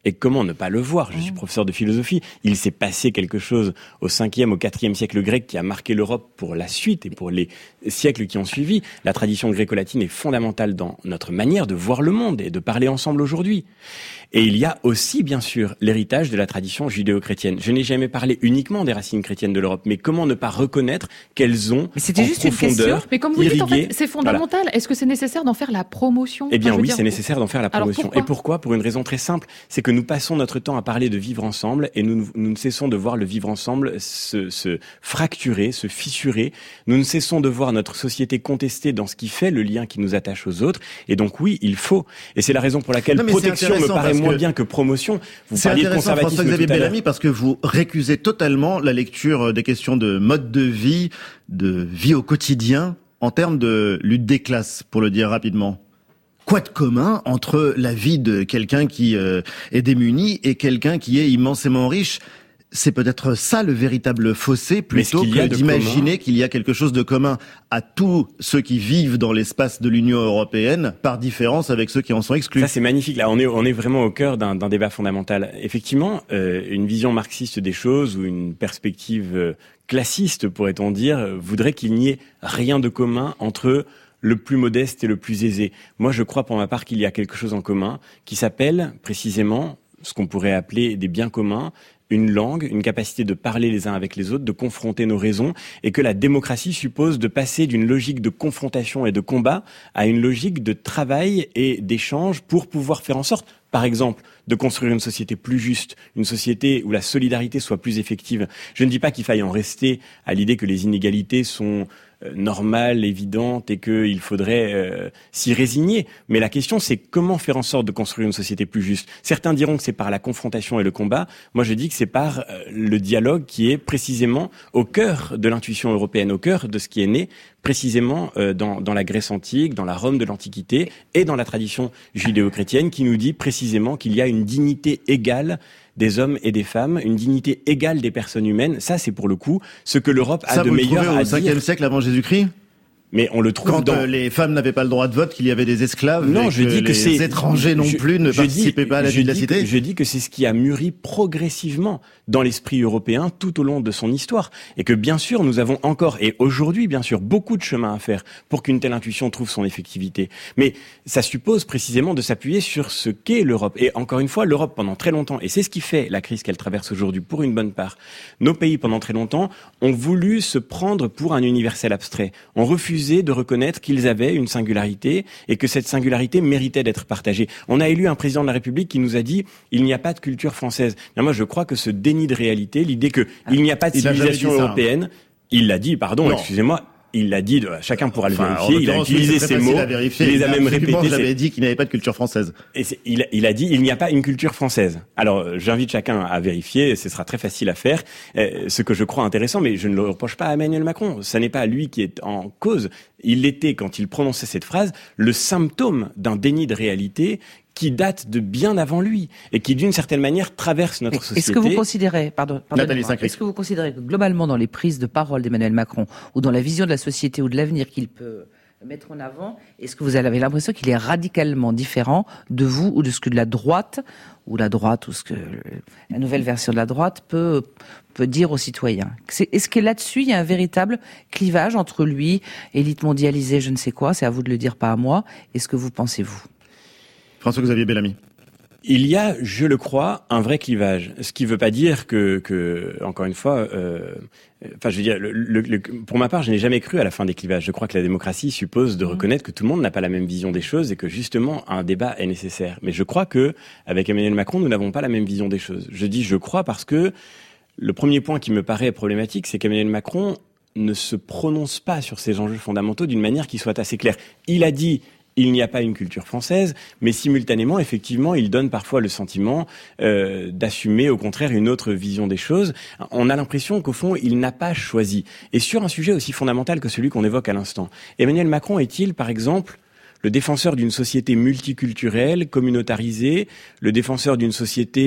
Et comment ne pas le voir? Je suis professeur de philosophie. Il s'est passé quelque chose au cinquième, au quatrième siècle grec qui a marqué l'Europe pour la suite et pour les siècles qui ont suivi. La tradition gréco-latine est fondamentale dans notre manière de voir le monde et de parler ensemble aujourd'hui. Et il y a aussi, bien sûr, l'héritage de la tradition judéo-chrétienne. Je n'ai jamais parlé uniquement des racines chrétiennes de l'Europe, mais comment ne pas reconnaître qu'elles ont mais c'était en juste profondeur une question. Mais comme vous irrigué, dites, en fait, c'est fondamental. Voilà. Est-ce que c'est nécessaire d'en faire la promotion? Eh bien enfin, oui, dire, c'est nécessaire d'en faire la promotion. pourquoi Et pourquoi? Pour une raison très simple, c'est que nous passons notre temps à parler de vivre ensemble et nous, nous ne cessons de voir le vivre ensemble se, se fracturer, se fissurer. Nous ne cessons de voir notre société contestée dans ce qui fait le lien qui nous attache aux autres. Et donc oui, il faut. Et c'est la raison pour laquelle non, protection me paraît moins bien que promotion. Vous c'est parliez de intéressant, conservatisme François-Xavier tout à l'heure. Bellamy, parce que vous récusez totalement la lecture des questions de mode de vie, de vie au quotidien, en termes de lutte des classes, pour le dire rapidement. Quoi de commun entre la vie de quelqu'un qui euh, est démuni et quelqu'un qui est immensément riche? C'est peut-être ça le véritable fossé, plutôt que d'imaginer qu'il y a quelque chose de commun à tous ceux qui vivent dans l'espace de l'Union européenne, par différence avec ceux qui en sont exclus. Ça, c'est magnifique. Là, on est, on est vraiment au cœur d'un, d'un débat fondamental. Effectivement, euh, une vision marxiste des choses ou une perspective euh, classiste, pourrait-on dire, voudrait qu'il n'y ait rien de commun entre le plus modeste et le plus aisé. Moi, je crois pour ma part qu'il y a quelque chose en commun qui s'appelle précisément ce qu'on pourrait appeler des biens communs, une langue, une capacité de parler les uns avec les autres, de confronter nos raisons, et que la démocratie suppose de passer d'une logique de confrontation et de combat à une logique de travail et d'échange pour pouvoir faire en sorte, par exemple, de construire une société plus juste, une société où la solidarité soit plus effective. Je ne dis pas qu'il faille en rester à l'idée que les inégalités sont euh, normales, évidentes, et qu'il faudrait euh, s'y résigner. Mais la question, c'est comment faire en sorte de construire une société plus juste. Certains diront que c'est par la confrontation et le combat. Moi, je dis que c'est par euh, le dialogue qui est précisément au cœur de l'intuition européenne, au cœur de ce qui est né précisément euh, dans, dans la Grèce antique, dans la Rome de l'Antiquité et dans la tradition judéo-chrétienne, qui nous dit précisément qu'il y a une dignité égale des hommes et des femmes, une dignité égale des personnes humaines. Ça, c'est pour le coup ce que l'Europe a ça, de meilleur à dire. Ça, vous le trouvez au cinquième siècle avant Jésus-Christ ? Mais on le trouve quand dans... euh, les femmes n'avaient pas le droit de vote, qu'il y avait des esclaves, non, et je que dis que les c'est étrangers non je, plus ne je participaient dis, pas à la vie de la cité. Que, je dis que c'est ce qui a mûri progressivement dans l'esprit européen tout au long de son histoire, et que bien sûr nous avons encore et aujourd'hui bien sûr beaucoup de chemin à faire pour qu'une telle intuition trouve son effectivité. Mais ça suppose précisément de s'appuyer sur ce qu'est l'Europe. Et encore une fois, l'Europe pendant très longtemps, et c'est ce qui fait la crise qu'elle traverse aujourd'hui pour une bonne part, nos pays pendant très longtemps ont voulu se prendre pour un universel abstrait, ont refusé de reconnaître qu'ils avaient une singularité et que cette singularité méritait d'être partagée. On a élu un président de la République qui nous a dit « il n'y a pas de culture française ». Bien, moi, je crois que ce déni de réalité, l'idée qu'il ah, n'y a pas de civilisation européenne, il l'a dit, pardon, non. excusez-moi, il l'a dit, chacun pourra enfin, le vérifier, il a utilisé ces mots, il les a même répétés. Il avait dit qu'il n'y avait pas de culture française. Et il, il a dit, il n'y a pas une culture française. Alors, j'invite chacun à vérifier, ce sera très facile à faire, euh, ce que je crois intéressant, mais je ne le reproche pas à Emmanuel Macron. Ce n'est pas lui qui est en cause. Il était, quand il prononçait cette phrase, le symptôme d'un déni de réalité qui date de bien avant lui et qui, d'une certaine manière, traverse notre société. Est-ce que vous considérez, pardon, est-ce que vous considérez que globalement, dans les prises de parole d'Emmanuel Macron ou dans la vision de la société ou de l'avenir qu'il peut mettre en avant, est-ce que vous avez l'impression qu'il est radicalement différent de vous ou de ce que de la droite ou la droite ou ce que la nouvelle version de la droite peut peut dire aux citoyens? C'est, est-ce que là-dessus il y a un véritable clivage entre lui, élite mondialisée, je ne sais quoi, c'est à vous de le dire, pas à moi. Est-ce que vous pensez-vous? François-Xavier Bellamy. Il y a, je le crois, un vrai clivage. Ce qui ne veut pas dire que, que encore une fois, euh, enfin, je veux dire, le, le, le, pour ma part, je n'ai jamais cru à la fin des clivages. Je crois que la démocratie suppose de reconnaître que tout le monde n'a pas la même vision des choses et que justement un débat est nécessaire. Mais je crois que avec Emmanuel Macron, nous n'avons pas la même vision des choses. Je dis je crois parce que le premier point qui me paraît problématique, c'est qu'Emmanuel Macron ne se prononce pas sur ces enjeux fondamentaux d'une manière qui soit assez claire. Il a dit il n'y a pas une culture française, mais simultanément, effectivement, il donne parfois le sentiment euh, d'assumer, au contraire, une autre vision des choses. On a l'impression qu'au fond, il n'a pas choisi. Et sur un sujet aussi fondamental que celui qu'on évoque à l'instant, Emmanuel Macron est-il, par exemple, le défenseur d'une société multiculturelle, communautarisée, le défenseur d'une société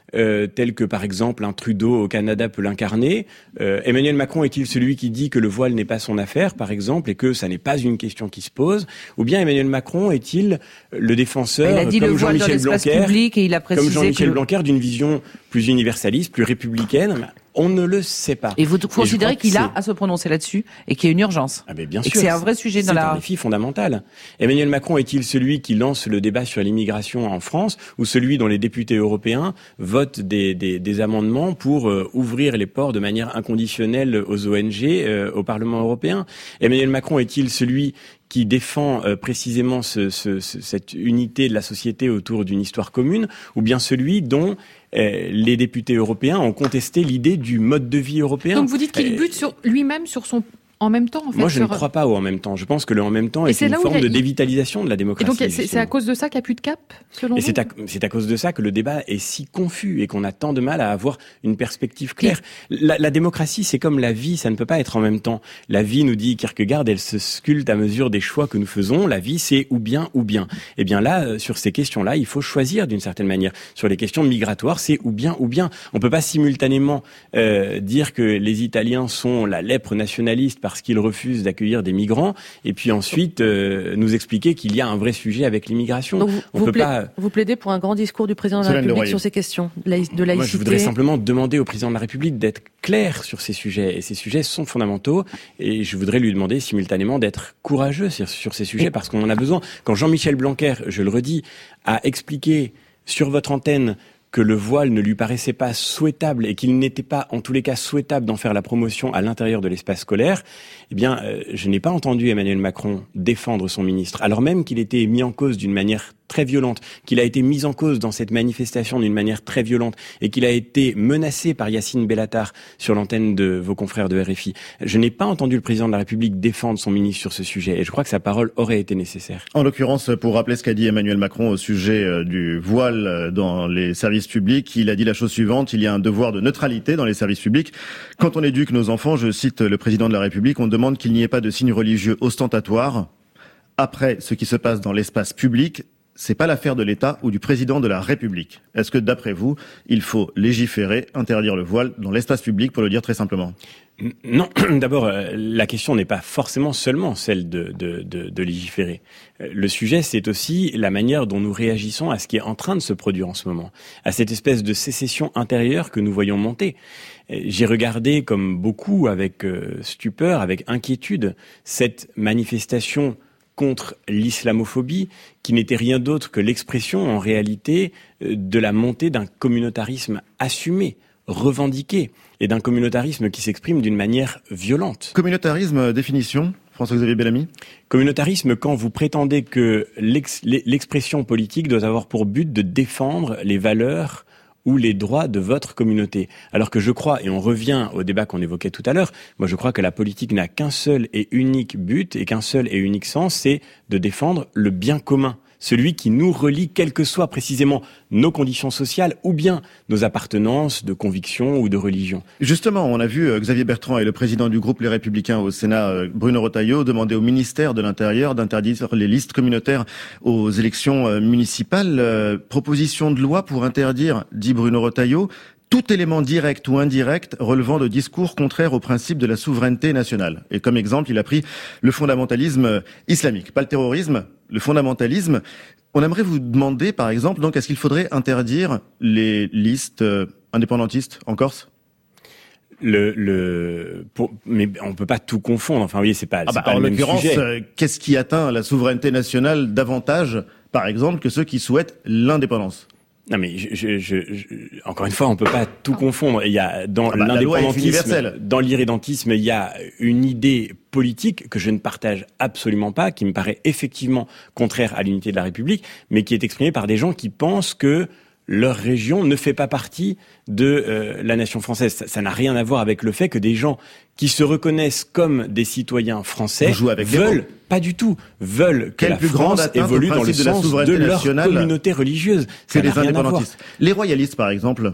euh, tel que par exemple un Trudeau au Canada peut l'incarner. Euh, Emmanuel Macron est-il celui qui dit que le voile n'est pas son affaire, par exemple, et que ça n'est pas une question qui se pose? Ou bien Emmanuel Macron est-il le défenseur, il a dit comme le voile Jean-Michel dans l'espace Blanquer, public et il a précisé comme Jean-Michel que... Blanquer, d'une vision plus universaliste, plus républicaine? On ne le sait pas. Et vous considérez qu'il a à se prononcer là-dessus et qu'il y a une urgence? Ah mais bien et sûr. que c'est un vrai sujet dans c'est la... C'est un défi fondamental. Emmanuel Macron est-il celui qui lance le débat sur l'immigration en France, ou celui dont les députés européens votent des, des, des amendements pour euh, ouvrir les ports de manière inconditionnelle aux O N G euh, au Parlement européen? Emmanuel Macron est-il celui qui défend euh, précisément ce, ce, ce, cette unité de la société autour d'une histoire commune, ou bien celui dont euh, les députés européens ont contesté l'idée du mode de vie européen? Donc vous dites qu'il euh, bute sur lui-même, sur son... en même temps, en fait. Moi, je sur... ne crois pas au en même temps. Je pense que le en même temps est, est une forme a... de dévitalisation de la démocratie. Et donc, c'est, c'est à cause de ça qu'il n'y a plus de cap, selon et vous? c'est à, c'est à cause de ça que le débat est si confus et qu'on a tant de mal à avoir une perspective claire. Oui. La, la démocratie, c'est comme la vie, ça ne peut pas être en même temps. La vie, nous dit Kierkegaard, elle se sculpte à mesure des choix que nous faisons. La vie, c'est ou bien ou bien. Et bien là, sur ces questions-là, il faut choisir d'une certaine manière. Sur les questions migratoires, c'est ou bien ou bien. On peut pas simultanément euh, dire que les Italiens sont la lèpre nationaliste parce qu'ils refusent d'accueillir des migrants, et puis ensuite euh, nous expliquer qu'il y a un vrai sujet avec l'immigration. Donc vous, On vous, peut pla- pas... vous plaidez pour un grand discours du président de la République sur ces questions de laïcité? Moi, je voudrais simplement demander au président de la République d'être clair sur ces sujets, et ces sujets sont fondamentaux, et je voudrais lui demander simultanément d'être courageux sur, sur ces sujets, parce qu'on en a besoin. Quand Jean-Michel Blanquer, je le redis, a expliqué sur votre antenne que le voile ne lui paraissait pas souhaitable et qu'il n'était pas, en tous les cas, souhaitable d'en faire la promotion à l'intérieur de l'espace scolaire, eh bien, euh, je n'ai pas entendu Emmanuel Macron défendre son ministre, alors même qu'il était mis en cause d'une manière très violente, qu'il a été mis en cause dans cette manifestation d'une manière très violente et qu'il a été menacé par Yacine Bellatar sur l'antenne de vos confrères de R F I. Je n'ai pas entendu le président de la République défendre son ministre sur ce sujet, et je crois que sa parole aurait été nécessaire. En l'occurrence, pour rappeler ce qu'a dit Emmanuel Macron au sujet du voile dans les services publics, il a dit la chose suivante: il y a un devoir de neutralité dans les services publics. Quand on éduque nos enfants, je cite le président de la République, on demande qu'il n'y ait pas de signes religieux ostentatoires. Après ce qui se passe dans l'espace public, c'est pas l'affaire de l'État ou du président de la République. Est-ce que, d'après vous, il faut légiférer, interdire le voile dans l'espace public, pour le dire très simplement? Non, d'abord, la question n'est pas forcément seulement celle de, de, de, de légiférer. Le sujet, c'est aussi la manière dont nous réagissons à ce qui est en train de se produire en ce moment, à cette espèce de sécession intérieure que nous voyons monter. J'ai regardé, comme beaucoup, avec stupeur, avec inquiétude, cette manifestation contre l'islamophobie, qui n'était rien d'autre que l'expression, en réalité, de la montée d'un communautarisme assumé, revendiqué, et d'un communautarisme qui s'exprime d'une manière violente. Communautarisme, définition, François-Xavier Bellamy? Communautarisme, quand vous prétendez que l'ex- l'expression politique doit avoir pour but de défendre les valeurs ou les droits de votre communauté. Alors que je crois, et on revient au débat qu'on évoquait tout à l'heure, moi je crois que la politique n'a qu'un seul et unique but et qu'un seul et unique sens, c'est de défendre le bien commun, celui qui nous relie, quelles que soient précisément nos conditions sociales ou bien nos appartenances de conviction ou de religion. Justement, on a vu Xavier Bertrand et le président du groupe Les Républicains au Sénat, Bruno Retailleau, demander au ministère de l'Intérieur d'interdire les listes communautaires aux élections municipales. Proposition de loi pour interdire, dit Bruno Retailleau, tout élément direct ou indirect relevant de discours contraires au principe de la souveraineté nationale. Et comme exemple, il a pris le fondamentalisme islamique, pas le terrorisme, le fondamentalisme. On aimerait vous demander, par exemple, donc, est-ce qu'il faudrait interdire les listes euh, indépendantistes en Corse? Le, le, pour, mais on peut pas tout confondre. Enfin, oui, c'est pas. Ah c'est bah, pas en le même l'occurrence, sujet. euh, qu'est-ce qui atteint la souveraineté nationale davantage, par exemple, que ceux qui souhaitent l'indépendance? Non mais je, je, je, je, encore une fois, on peut pas tout confondre. Il y a dans ah bah, l'indépendantisme, dans l'irrédentisme, il y a une idée politique que je ne partage absolument pas, qui me paraît effectivement contraire à l'unité de la République, mais qui est exprimée par des gens qui pensent que leur région ne fait pas partie de euh, la nation française. Ça, ça n'a rien à voir avec le fait que des gens qui se reconnaissent comme des citoyens français veulent, pas du tout, veulent que Quelle la plus France évolue dans le de la sens souveraineté de leur nationale communauté religieuse. C'est les indépendantistes. Les royalistes, par exemple.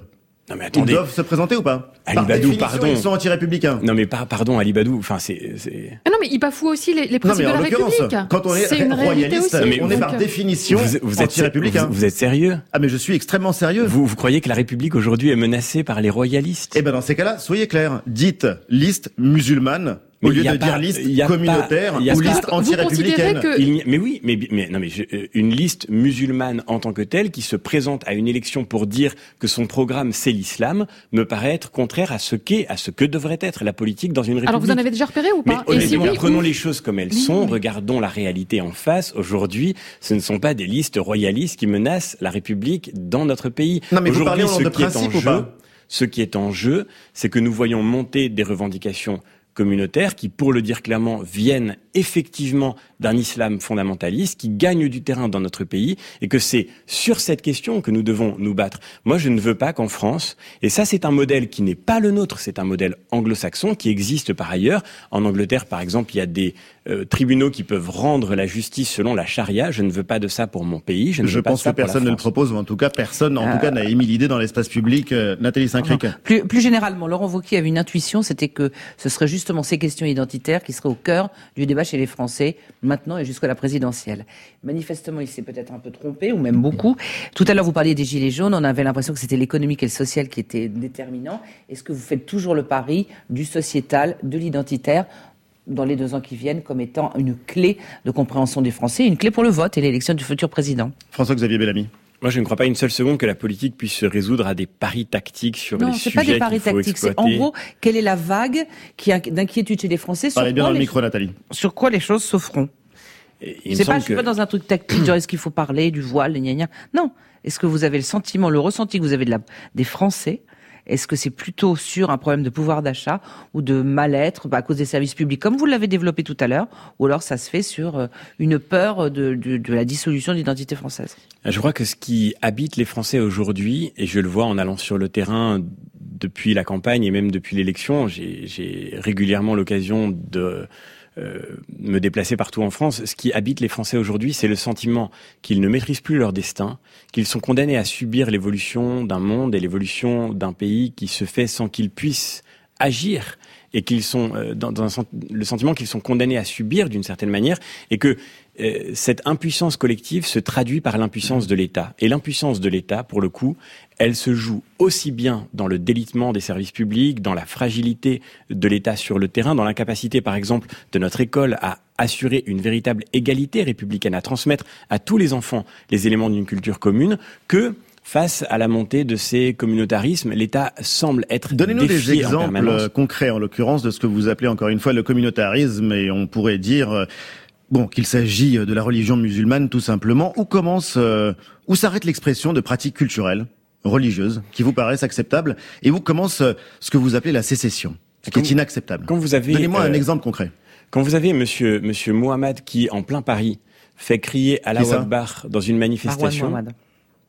Non mais attendez. Ils doivent se présenter ou pas? Ali Par Badou, définition, pardon. Ils sont anti-républicains. Non mais par, pardon, Ali Badou. Enfin, c'est. c'est... Ah non, mais il bafoue aussi les, les principes non, mais de en la l'occurrence, République. quand on est, c'est une royaliste, aussi, on est par donc... définition vous, vous êtes, anti-républicain. Vous, vous êtes sérieux? Ah mais je suis extrêmement sérieux. Vous, vous croyez que la République aujourd'hui est menacée par les royalistes? Eh ben dans ces cas-là, soyez clairs. Dites liste musulmane. Au Mais lieu y a de pas- dire liste y a communautaire pas- y a ou pas- liste Vous anti-républicaine. considérez que- Il n'y a- mais oui, mais, mais non, mais je- une liste musulmane en tant que telle qui se présente à une élection pour dire que son programme c'est l'islam me paraît être contraire à ce qu'est, à ce que devrait être la politique dans une république. Alors vous en avez déjà repéré ou Mais pas? Et honnêtement, si oui, prenons où- les choses comme elles Mais sont, non, mais- regardons la réalité en face. Aujourd'hui, ce ne sont pas des listes royalistes qui menacent la République dans notre pays. Non, mais vous Aujourd'hui, parlez au nom ce de qui est en principe ou jeu, pas? ce qui est en jeu, c'est que nous voyons monter des revendications communautaires qui, pour le dire clairement, viennent effectivement d'un islam fondamentaliste qui gagne du terrain dans notre pays et que c'est sur cette question que nous devons nous battre. Moi, je ne veux pas qu'en France, et ça c'est un modèle qui n'est pas le nôtre, c'est un modèle anglo-saxon qui existe par ailleurs. En Angleterre, par exemple, il y a des euh, tribunaux qui peuvent rendre la justice selon la charia. Je ne veux pas de ça pour mon pays. Je ne Je veux pas pense de ça que pour la personne ne le France. propose, ou en tout cas personne, en Euh, tout cas, n'a émis l'idée dans l'espace public. Euh, Nathalie Saint-Cric. Non. Plus, plus généralement, Laurent Wauquiez avait une intuition, c'était que ce serait justement ces questions identitaires qui seraient au cœur du débat chez les Français, maintenant et jusqu'à la présidentielle. Manifestement, il s'est peut-être un peu trompé, ou même beaucoup. Tout à l'heure, vous parliez des Gilets jaunes, on avait l'impression que c'était l'économique et le social qui étaient déterminants. Est-ce que vous faites toujours le pari du sociétal, de l'identitaire, dans les deux ans qui viennent, comme étant une clé de compréhension des Français, une clé pour le vote et l'élection du futur président? François-Xavier Bellamy. Moi, je ne crois pas une seule seconde que la politique puisse se résoudre à des paris tactiques sur Non, les c'est sujets pas des paris qu'il faut tactiques. C'est exploiter. en gros, quelle est la vague qui a d'inquiétude chez les Français sur Parlez bien quoi, dans le les, micro, Nathalie. sur quoi les choses se feront? Et il me C'est pas, semble je suis que- pas dans un truc tactique, genre est-ce qu'il faut parler du voile, gna gna. Non. Est-ce que vous avez le sentiment, le ressenti que vous avez de la, des Français? Est-ce que c'est plutôt sur un problème de pouvoir d'achat ou de mal-être bah, à cause des services publics, comme vous l'avez développé tout à l'heure, ou alors ça se fait sur euh, une peur de, de, de la dissolution de l'identité française? Je crois que ce qui habite les Français aujourd'hui, et je le vois en allant sur le terrain depuis la campagne et même depuis l'élection, j'ai, j'ai régulièrement l'occasion de euh, me déplacer partout en France. Ce qui habite les Français aujourd'hui, c'est le sentiment qu'ils ne maîtrisent plus leur destin, qu'ils sont condamnés à subir l'évolution d'un monde et l'évolution d'un pays qui se fait sans qu'ils puissent agir, et qu'ils sont euh, dans, dans un, le sentiment qu'ils sont condamnés à subir d'une certaine manière, et que euh, cette impuissance collective se traduit par l'impuissance de l'État. Et l'impuissance de l'État, pour le coup, elle se joue aussi bien dans le délitement des services publics, dans la fragilité de l'État sur le terrain, dans l'incapacité, par exemple, de notre école à assurer une véritable égalité républicaine, à transmettre à tous les enfants les éléments d'une culture commune, que face à la montée de ces communautarismes, l'État semble être Donnez-nous des défié en exemples permanence. concrets, en l'occurrence, de ce que vous appelez encore une fois le communautarisme, et on pourrait dire euh, bon qu'il s'agit de la religion musulmane tout simplement. Où commence, euh, où s'arrête l'expression de pratiques culturelles, religieuses, qui vous paraissent acceptables, et où commence euh, ce que vous appelez la sécession, ce qui Quand- est inacceptable? Quand vous avez, Donnez-moi euh, un exemple concret. Quand vous avez monsieur, monsieur Mohamed qui, en plein Paris, fait crier Allahu ça Akbar dans une manifestation, Marwan Mohamed.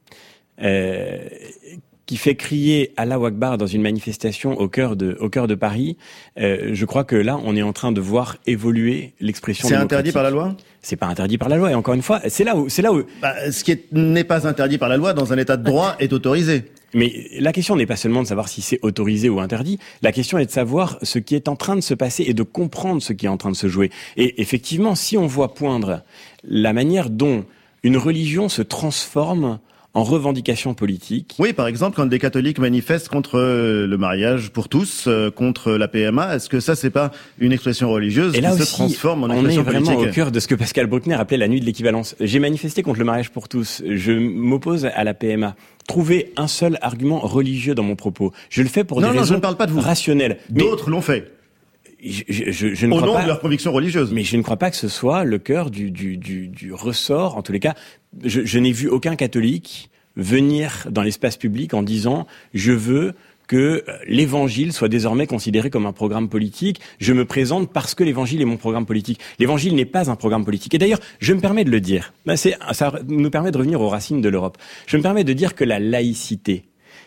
euh, qui fait crier Allahu Akbar dans une manifestation au cœur de, au cœur de Paris, euh, je crois que là, on est en train de voir évoluer l'expression C'est démocratique. interdit par la loi? C'est pas interdit par la loi. Et encore une fois, c'est là où, c'est là où, Bah, ce qui est- n'est pas interdit par la loi dans un état de droit est autorisé. mais la question n'est pas seulement de savoir si c'est autorisé ou interdit. La question est de savoir ce qui est en train de se passer et de comprendre ce qui est en train de se jouer. Et effectivement, si on voit poindre la manière dont une religion se transforme en revendication politique. Oui, par exemple, quand des catholiques manifestent contre euh, le mariage pour tous, euh, contre la P M A, est-ce que ça, c'est pas une expression religieuse Et là qui aussi, se transforme en on est expression vraiment politique? au cœur de ce que Pascal Bruckner appelait la nuit de l'équivalence. J'ai manifesté contre le mariage pour tous. Je m'oppose à la P M A. Trouver un seul argument religieux dans mon propos. Je le fais pour Non, des non, raisons je ne parle pas de vous. rationnelles. Mais D'autres l'ont fait, je, je, je, je ne au crois nom pas. de leur conviction religieuse. Mais je ne crois pas que ce soit le cœur du, du, du, du ressort. En tous les cas, je, je n'ai vu aucun catholique venir dans l'espace public en disant « je veux que l'évangile soit désormais considéré comme un programme politique. Je me présente parce que l'évangile est mon programme politique. » L'évangile n'est pas un programme politique. Et d'ailleurs, je me permets de le dire. Ben c'est, ça nous permet de revenir aux racines de l'Europe. Je me permets de dire que la laïcité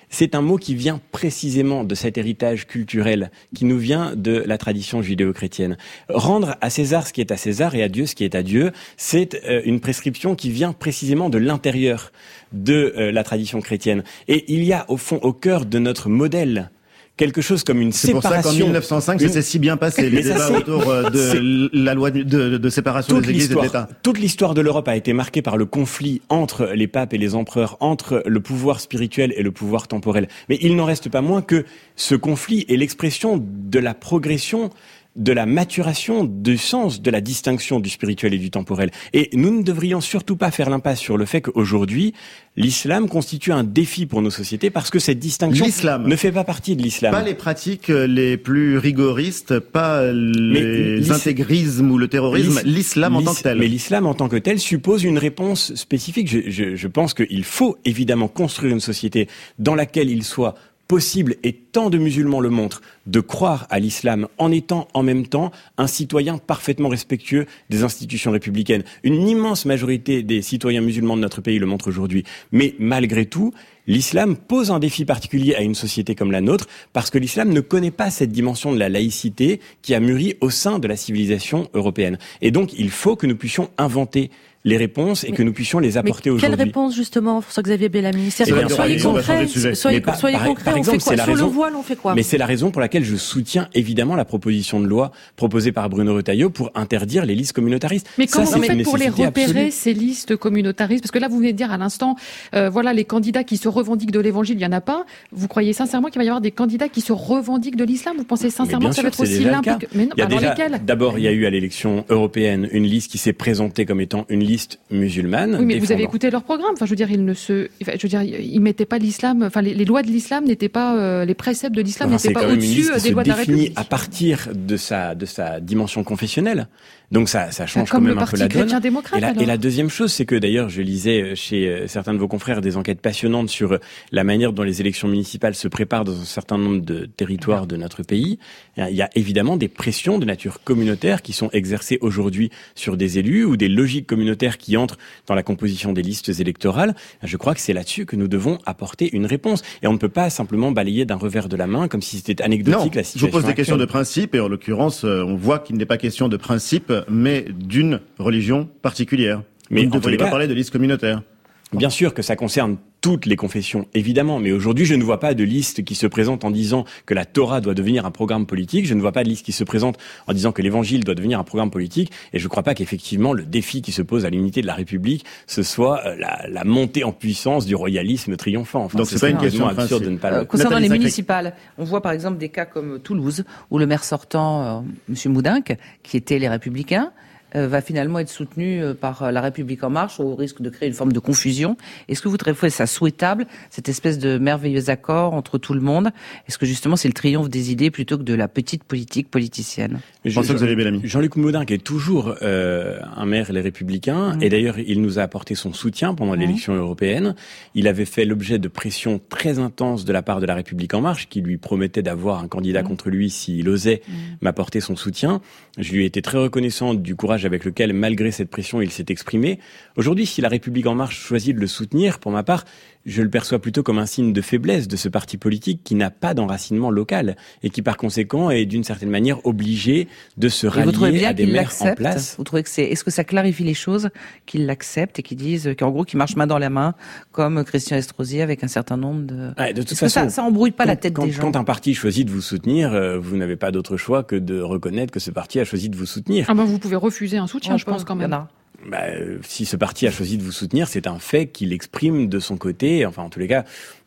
c'est un mot qui vient précisément de cet héritage culturel qui nous vient de la tradition judéo-chrétienne. Rendre à César ce qui est à César et à Dieu ce qui est à Dieu, c'est euh, une prescription qui vient précisément de l'intérieur de euh, la tradition chrétienne. Et il y a au fond, au cœur de notre modèle, quelque chose comme une c'est séparation. C'est pour ça qu'en mille neuf cent cinq, une... ça s'est si bien passé, les débats autour de c'est... la loi de, de, de séparation toute des églises et de l'État. Toute l'histoire de l'Europe a été marquée par le conflit entre les papes et les empereurs, entre le pouvoir spirituel et le pouvoir temporel. Mais il n'en reste pas moins que ce conflit est l'expression de la progression, de la maturation du sens de la distinction du spirituel et du temporel. Et nous ne devrions surtout pas faire l'impasse sur le fait qu'aujourd'hui, l'islam constitue un défi pour nos sociétés parce que cette distinction l'islam. ne fait pas partie de l'islam. Pas les pratiques les plus rigoristes, pas les intégrismes ou le terrorisme, l'islam en tant que tel. Mais l'islam en tant que tel suppose une réponse spécifique. Je, je, je pense qu'il faut évidemment construire une société dans laquelle il soit possible, et tant de musulmans le montrent, de croire à l'islam en étant en même temps un citoyen parfaitement respectueux des institutions républicaines. Une immense majorité des citoyens musulmans de notre pays le montrent aujourd'hui. Mais malgré tout, l'islam pose un défi particulier à une société comme la nôtre, parce que l'islam ne connaît pas cette dimension de la laïcité qui a mûri au sein de la civilisation européenne. Et donc, il faut que nous puissions inventer les réponses et mais, que nous puissions les apporter aujourd'hui. Quelle réponse justement, François-Xavier Bellamy? C'est bien, soyez concret, soyez, par, soyez par, concret, par exemple, on fait quoi? Sur raison, le voile, on fait quoi? Mais c'est la raison pour laquelle je soutiens évidemment la proposition de loi proposée par Bruno Retailleau pour interdire les listes communautaristes. Mais comment Ça, vous faites pour les repérer, absolue. ces listes communautaristes? Parce que là, vous venez de dire à l'instant, euh, voilà, les candidats qui se revendiquent de l'évangile, il n'y en a pas. Vous croyez sincèrement qu'il va y avoir des candidats qui se revendiquent de l'islam? Vous pensez sincèrement que ça va être aussi limpide? Mais non, il y a bah, déjà, lesquels? D'abord, il y a eu à l'élection européenne une liste qui s'est présentée comme étant une liste musulmane. Oui, mais défendant. Vous avez écouté leur programme. Enfin, je veux dire, ils ne se, enfin, je veux dire, ils mettaient pas l'islam. Enfin, les, les lois de l'islam n'étaient pas, euh, les préceptes de l'islam enfin, n'étaient pas au-dessus des lois de la République. À partir de sa de sa dimension confessionnelle. Donc ça, ça change Comme quand même un peu la donne. Et la, et la deuxième chose, c'est que d'ailleurs, je lisais chez certains de vos confrères des enquêtes passionnantes sur la manière dont les élections municipales se préparent dans un certain nombre de territoires de notre pays. Il y a évidemment des pressions de nature communautaire qui sont exercées aujourd'hui sur des élus ou des logiques communautaires qui entrent dans la composition des listes électorales. Je crois que c'est là-dessus que nous devons apporter une réponse. Et on ne peut pas simplement balayer d'un revers de la main comme si c'était anecdotique non, la situation. Je vous pose des actuelle. questions de principe et en l'occurrence, on voit qu'il n'est pas question de principe, mais d'une religion particulière. Mais vous ne voulez pas parler de liste communautaire. Bien sûr que ça concerne toutes les confessions, évidemment, mais aujourd'hui, je ne vois pas de liste qui se présente en disant que la Torah doit devenir un programme politique, je ne vois pas de liste qui se présente en disant que l'évangile doit devenir un programme politique, et je ne crois pas qu'effectivement, le défi qui se pose à l'unité de la République, ce soit la, la montée en puissance du royalisme triomphant. Enfin, donc c'est, c'est pas une question absurde de ne pas euh, concernant les municipales, on voit par exemple des cas comme Toulouse, où le maire sortant, euh, M. Moudinque, qui était les Républicains, Euh, va finalement être soutenu euh, par La République En Marche au risque de créer une forme de confusion. Est-ce que vous trouvez ça souhaitable, cette espèce de merveilleux accord entre tout le monde? Est-ce que justement c'est le triomphe des idées plutôt que de la petite politique politicienne? Je pense que vous avez Bellamy. Jean-Luc Moudinque est toujours euh, un maire Les Républicains, mmh. et d'ailleurs il nous a apporté son soutien pendant mmh. l'élection européenne. Il avait fait l'objet de pressions très intenses de la part de La République En Marche, qui lui promettait d'avoir un candidat mmh. contre lui s'il osait mmh. m'apporter son soutien. Je lui ai été très reconnaissant du courage avec lequel, malgré cette pression, il s'est exprimé. Aujourd'hui, si La République En Marche choisit de le soutenir, pour ma part, je le perçois plutôt comme un signe de faiblesse de ce parti politique qui n'a pas d'enracinement local et qui, par conséquent, est d'une certaine manière obligé de se rallier à des maires en place. Vous trouvez que c'est, est-ce que ça clarifie les choses, qu'ils l'acceptent et qu'ils disent qu'en gros, qu'ils marchent main dans la main, comme Christian Estrosi avec un certain nombre de... Ouais, de toute est-ce façon, que ça, ça embrouille pas quand, la tête quand, des gens? Quand un parti choisit de vous soutenir, euh, vous n'avez pas d'autre choix que de reconnaître que ce parti a choisi de vous soutenir. Ah ben, vous pouvez refuser un soutien, oh, je pense, quand même. Bah, euh, si ce parti a choisi de vous soutenir, c'est un fait qu'il exprime de son côté. Enfin, en tous les cas,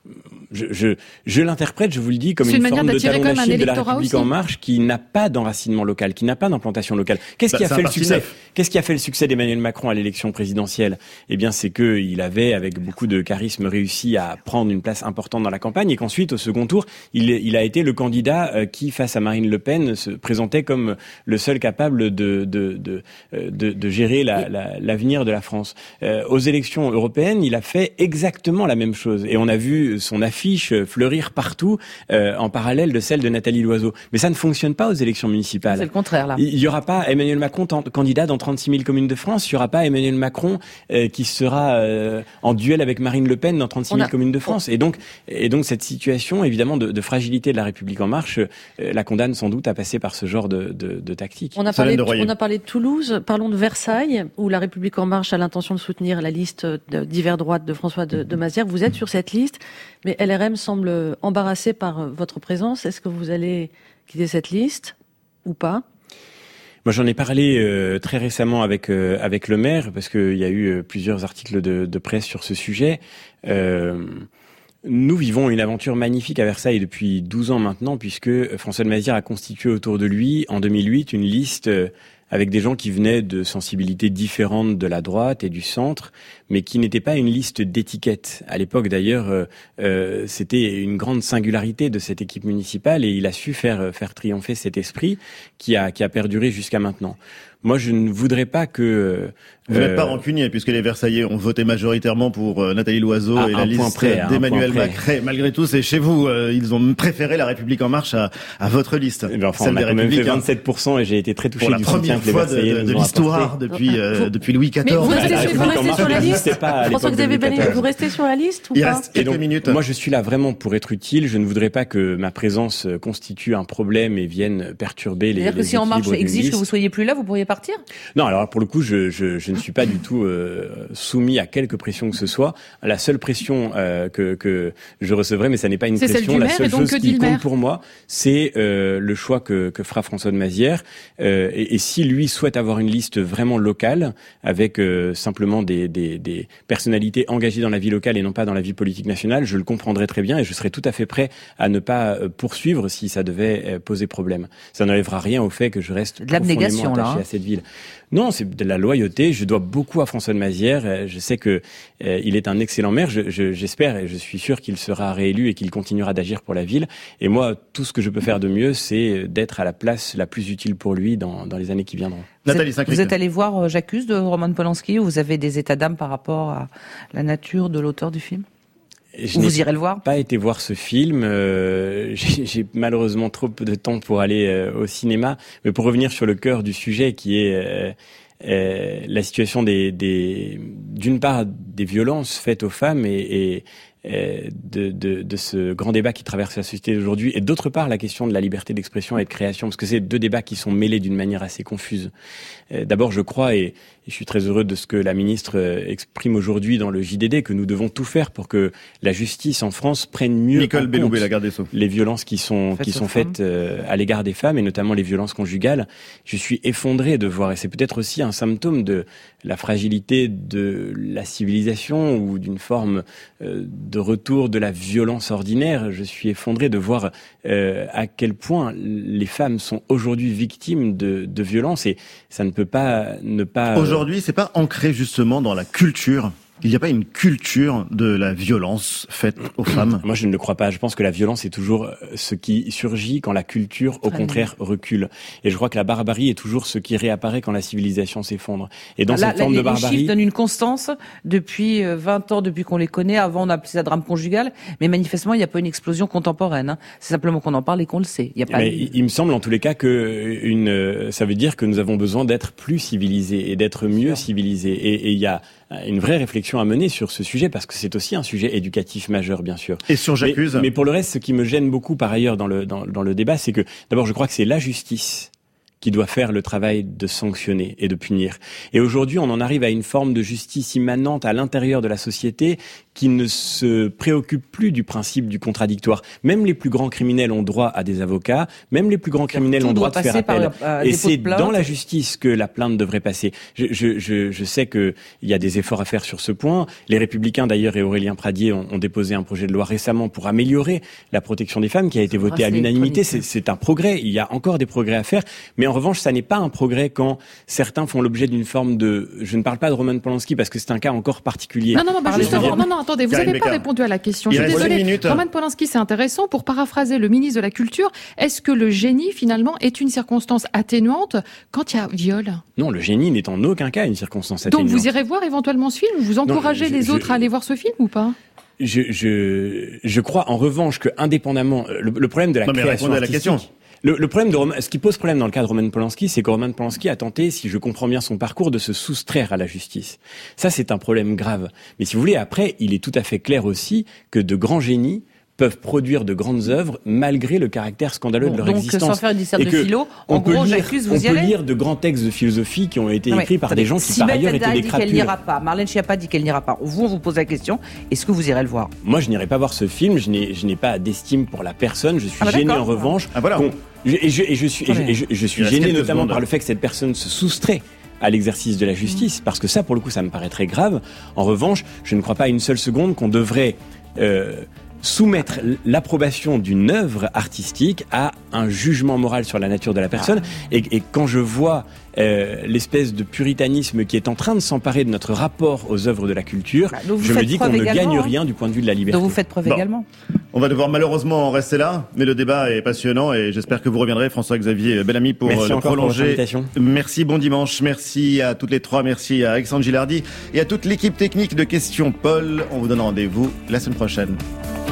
je, je, je l'interprète, je vous le dis, comme c'est une, une forme de talon d'Achille de la aussi. République En Marche qui n'a pas d'enracinement local, qui n'a pas d'implantation locale. Qu'est-ce bah, qui a fait le succès neuf. Qu'est-ce qui a fait le succès d'Emmanuel Macron à l'élection présidentielle? Eh bien, c'est que il avait, avec beaucoup de charisme, réussi à prendre une place importante dans la campagne, et qu'ensuite, au second tour, il, il a été le candidat qui, face à Marine Le Pen, se présentait comme le seul capable de, de, de, de, de gérer la, la, l'avenir de la France. Euh, aux élections européennes, il a fait exactement la même chose, et on a vu vu son affiche fleurir partout euh, en parallèle de celle de Nathalie Loiseau. Mais ça ne fonctionne pas aux élections municipales. C'est le contraire, là. Il y aura pas Emmanuel Macron t- candidat dans trente-six mille communes de France. Il y aura pas Emmanuel Macron euh, qui sera euh, en duel avec Marine Le Pen dans trente-six mille a... communes de France. Et donc, et donc cette situation, évidemment, de, de fragilité de la République en marche, euh, la condamne sans doute à passer par ce genre de, de, de tactique. On a, parlé de, on a parlé de Toulouse. Parlons de Versailles, où la République en marche a l'intention de soutenir la liste d'hiver droite de François de, de Mazières. Vous êtes sur cette liste, mais L R M semble embarrassé par votre présence. Est-ce que vous allez quitter cette liste ou pas ? Moi, j'en ai parlé euh, très récemment avec euh, avec le maire, parce qu'il y a eu euh, plusieurs articles de, de presse sur ce sujet. Euh, nous vivons une aventure magnifique à Versailles depuis douze ans maintenant, puisque François de Mazières a constitué autour de lui, en deux mille huit, une liste euh, avec des gens qui venaient de sensibilités différentes de la droite et du centre, mais qui n'était pas une liste d'étiquettes. À l'époque, d'ailleurs, euh, euh, c'était une grande singularité de cette équipe municipale, et il a su faire faire triompher cet esprit qui a qui a perduré jusqu'à maintenant. Moi, je ne voudrais pas que... Euh, Vous n'êtes pas rancunier, puisque les Versaillais ont voté majoritairement pour euh, Nathalie Loiseau ah, et la liste près, d'Emmanuel Macron. Malgré tout, c'est chez vous. Euh, ils ont préféré La République En Marche à, à votre liste. Eh ben, enfin, on a quand même fait vingt-sept pour cent et j'ai été très touché pour du soutien que les Versaillais nous ont apporté. Pour la première fois de, de l'histoire depuis, euh, depuis Louis quatorze. Mais vous restez, sur, vous restez sur la liste François-Xavier Bellamy, vous restez sur la liste ou Il pas reste quelques donc, minutes. Moi, je suis là vraiment pour être utile. Je ne voudrais pas que ma présence constitue un problème et vienne perturber les. C'est-à-dire que si En Marche exige que vous soyez plus là, vous pourriez partir ? Non, alors pour le coup, je, je, je ne suis pas du tout euh, soumis à quelque pression que ce soit. La seule pression euh, que, que je recevrai, mais ça n'est pas une c'est pression, la maire, seule chose qui compte maire. pour moi, c'est euh, le choix que, que fera François de Mazières. Euh, et, et si lui souhaite avoir une liste vraiment locale, avec euh, simplement des, des, des personnalités engagées dans la vie locale et non pas dans la vie politique nationale, je le comprendrai très bien et je serai tout à fait prêt à ne pas poursuivre si ça devait poser problème. Ça n'enlèvera rien au fait que je reste de l'abnégation, profondément attaché là, hein. à cette ville. Non, c'est de la loyauté. Je dois beaucoup à François de Mazières. Je sais que euh, il est un excellent maire. Je, je, j'espère et je suis sûr qu'il sera réélu et qu'il continuera d'agir pour la ville. Et moi, tout ce que je peux faire de mieux, c'est d'être à la place la plus utile pour lui dans, dans les années qui viendront. Vous êtes, vous êtes allé voir J'accuse de Roman Polanski, où vous avez des états d'âme par rapport à la nature de l'auteur du film ? Je Vous irez le voir ? Pas été voir ce film. Euh, j'ai, j'ai malheureusement trop peu de temps pour aller euh, au cinéma. Mais pour revenir sur le cœur du sujet, qui est euh, euh, la situation des, des, d'une part, des violences faites aux femmes et, et De, de, de ce grand débat qui traverse la société d'aujourd'hui, et d'autre part la question de la liberté d'expression et de création, parce que c'est deux débats qui sont mêlés d'une manière assez confuse. Euh, d'abord, je crois, et, et je suis très heureux de ce que la ministre exprime aujourd'hui dans le J D D, que nous devons tout faire pour que la justice en France prenne mieux Nicole en Belloubet, compte la garde des Sceaux. les violences qui sont faites qui sont faites euh, à l'égard des femmes, et notamment les violences conjugales. Je suis effondré de voir, et c'est peut-être aussi un symptôme de la fragilité de la civilisation ou d'une forme euh, de retour de la violence ordinaire. Je suis effondré de voir euh, à quel point les femmes sont aujourd'hui victimes de, de violences, et ça ne peut pas ne pas... Aujourd'hui, c'est pas ancré justement dans la culture ? Il n'y a pas une culture de la violence faite aux femmes ? Moi, je ne le crois pas. Je pense que la violence est toujours ce qui surgit quand la culture, au contraire, recule. Et je crois que la barbarie est toujours ce qui réapparaît quand la civilisation s'effondre. Et dans là, cette forme là, de barbarie... Les chiffres donnent une constance depuis vingt ans, depuis qu'on les connaît. Avant, on appelait ça drame conjugal. Mais manifestement, il n'y a pas une explosion contemporaine. Hein. C'est simplement qu'on en parle et qu'on le sait. Il y a pas Mais de... il me semble en tous les cas que une, ça veut dire que nous avons besoin d'être plus civilisés et d'être mieux civilisés. Et, et il y a une vraie réflexion à mener sur ce sujet, parce que c'est aussi un sujet éducatif majeur, bien sûr. Et sur J'accuse. Mais, mais pour le reste, ce qui me gêne beaucoup par ailleurs dans le, dans, dans le débat, c'est que d'abord, je crois que c'est la justice qui doit faire le travail de sanctionner et de punir. Et aujourd'hui, on en arrive à une forme de justice immanente à l'intérieur de la société qui ne se préoccupe plus du principe du contradictoire. Même les plus grands criminels ont droit à des avocats, même les plus grands criminels Tout ont droit de faire appel. Par, euh, et c'est dans la justice que la plainte devrait passer. Je, je, je, je sais qu'il y a des efforts à faire sur ce point. Les Républicains, d'ailleurs, et Aurélien Pradier ont, ont déposé un projet de loi récemment pour améliorer la protection des femmes, qui a été voté à l'unanimité. C'est, c'est un progrès. Il y a encore des progrès à faire. Mais en revanche, ça n'est pas un progrès quand certains font l'objet d'une forme de... Je ne parle pas de Roman Polanski parce que c'est un cas encore particulier. Non, non, non, bah justement, non, non, attendez, vous n'avez pas répondu à la question. Je suis désolée. Roman Polanski, c'est intéressant. Pour paraphraser le ministre de la Culture, est-ce que le génie, finalement, est une circonstance atténuante quand il y a viol ? Non, le génie n'est en aucun cas une circonstance atténuante. Donc vous irez voir éventuellement ce film ? Vous encouragez non, je, les je, autres je... à aller voir ce film ou pas ? je, je, je crois en revanche que indépendamment, le, le problème de la non, mais création répondez à la question. Le, le problème de Roman, ce qui pose problème dans le cas de Roman Polanski, c'est que Roman Polanski a tenté, si je comprends bien son parcours, de se soustraire à la justice. Ça, c'est un problème grave. Mais si vous voulez, après, il est tout à fait clair aussi que de grands génies peuvent produire de grandes œuvres malgré le caractère scandaleux bon, de leur donc, existence. Donc, sans faire une dissert de philo, en gros, j'accuse, vous y allez. On peut lire de grands textes de philosophie qui ont été non, écrits par attendez, des gens qui, si par ailleurs, étaient des crapules. Qu'elle n'ira pas. Marlène Schiappa dit qu'elle n'ira pas. Vous, on vous pose la question, est-ce que vous irez le voir? Moi, je n'irai pas voir ce film. Je n'ai, je n'ai pas d'estime pour la personne. Je suis ah bah gêné, en revanche. Ah voilà. Et je, et je suis, et je, et je, je suis gêné notamment par le fait que cette personne se soustrait à l'exercice de la justice, parce que ça, pour le coup, ça me paraît très grave. En revanche, je ne crois pas une seule seconde qu'on devrait euh, soumettre l'approbation d'une œuvre artistique à un jugement moral sur la nature de la personne. Ah. Et, et quand je vois euh, l'espèce de puritanisme qui est en train de s'emparer de notre rapport aux œuvres de la culture, bah, je me dis qu'on ne gagne hein. rien du point de vue de la liberté. Donc vous faites preuve bon. également. On va devoir malheureusement en rester là, mais le débat est passionnant et j'espère que vous reviendrez, François-Xavier Bellamy, pour merci le prolonger. Pour merci, bon dimanche, merci à toutes les trois, merci à Alexandre Gilardi et à toute l'équipe technique de Questions Paul. On vous donne rendez-vous la semaine prochaine.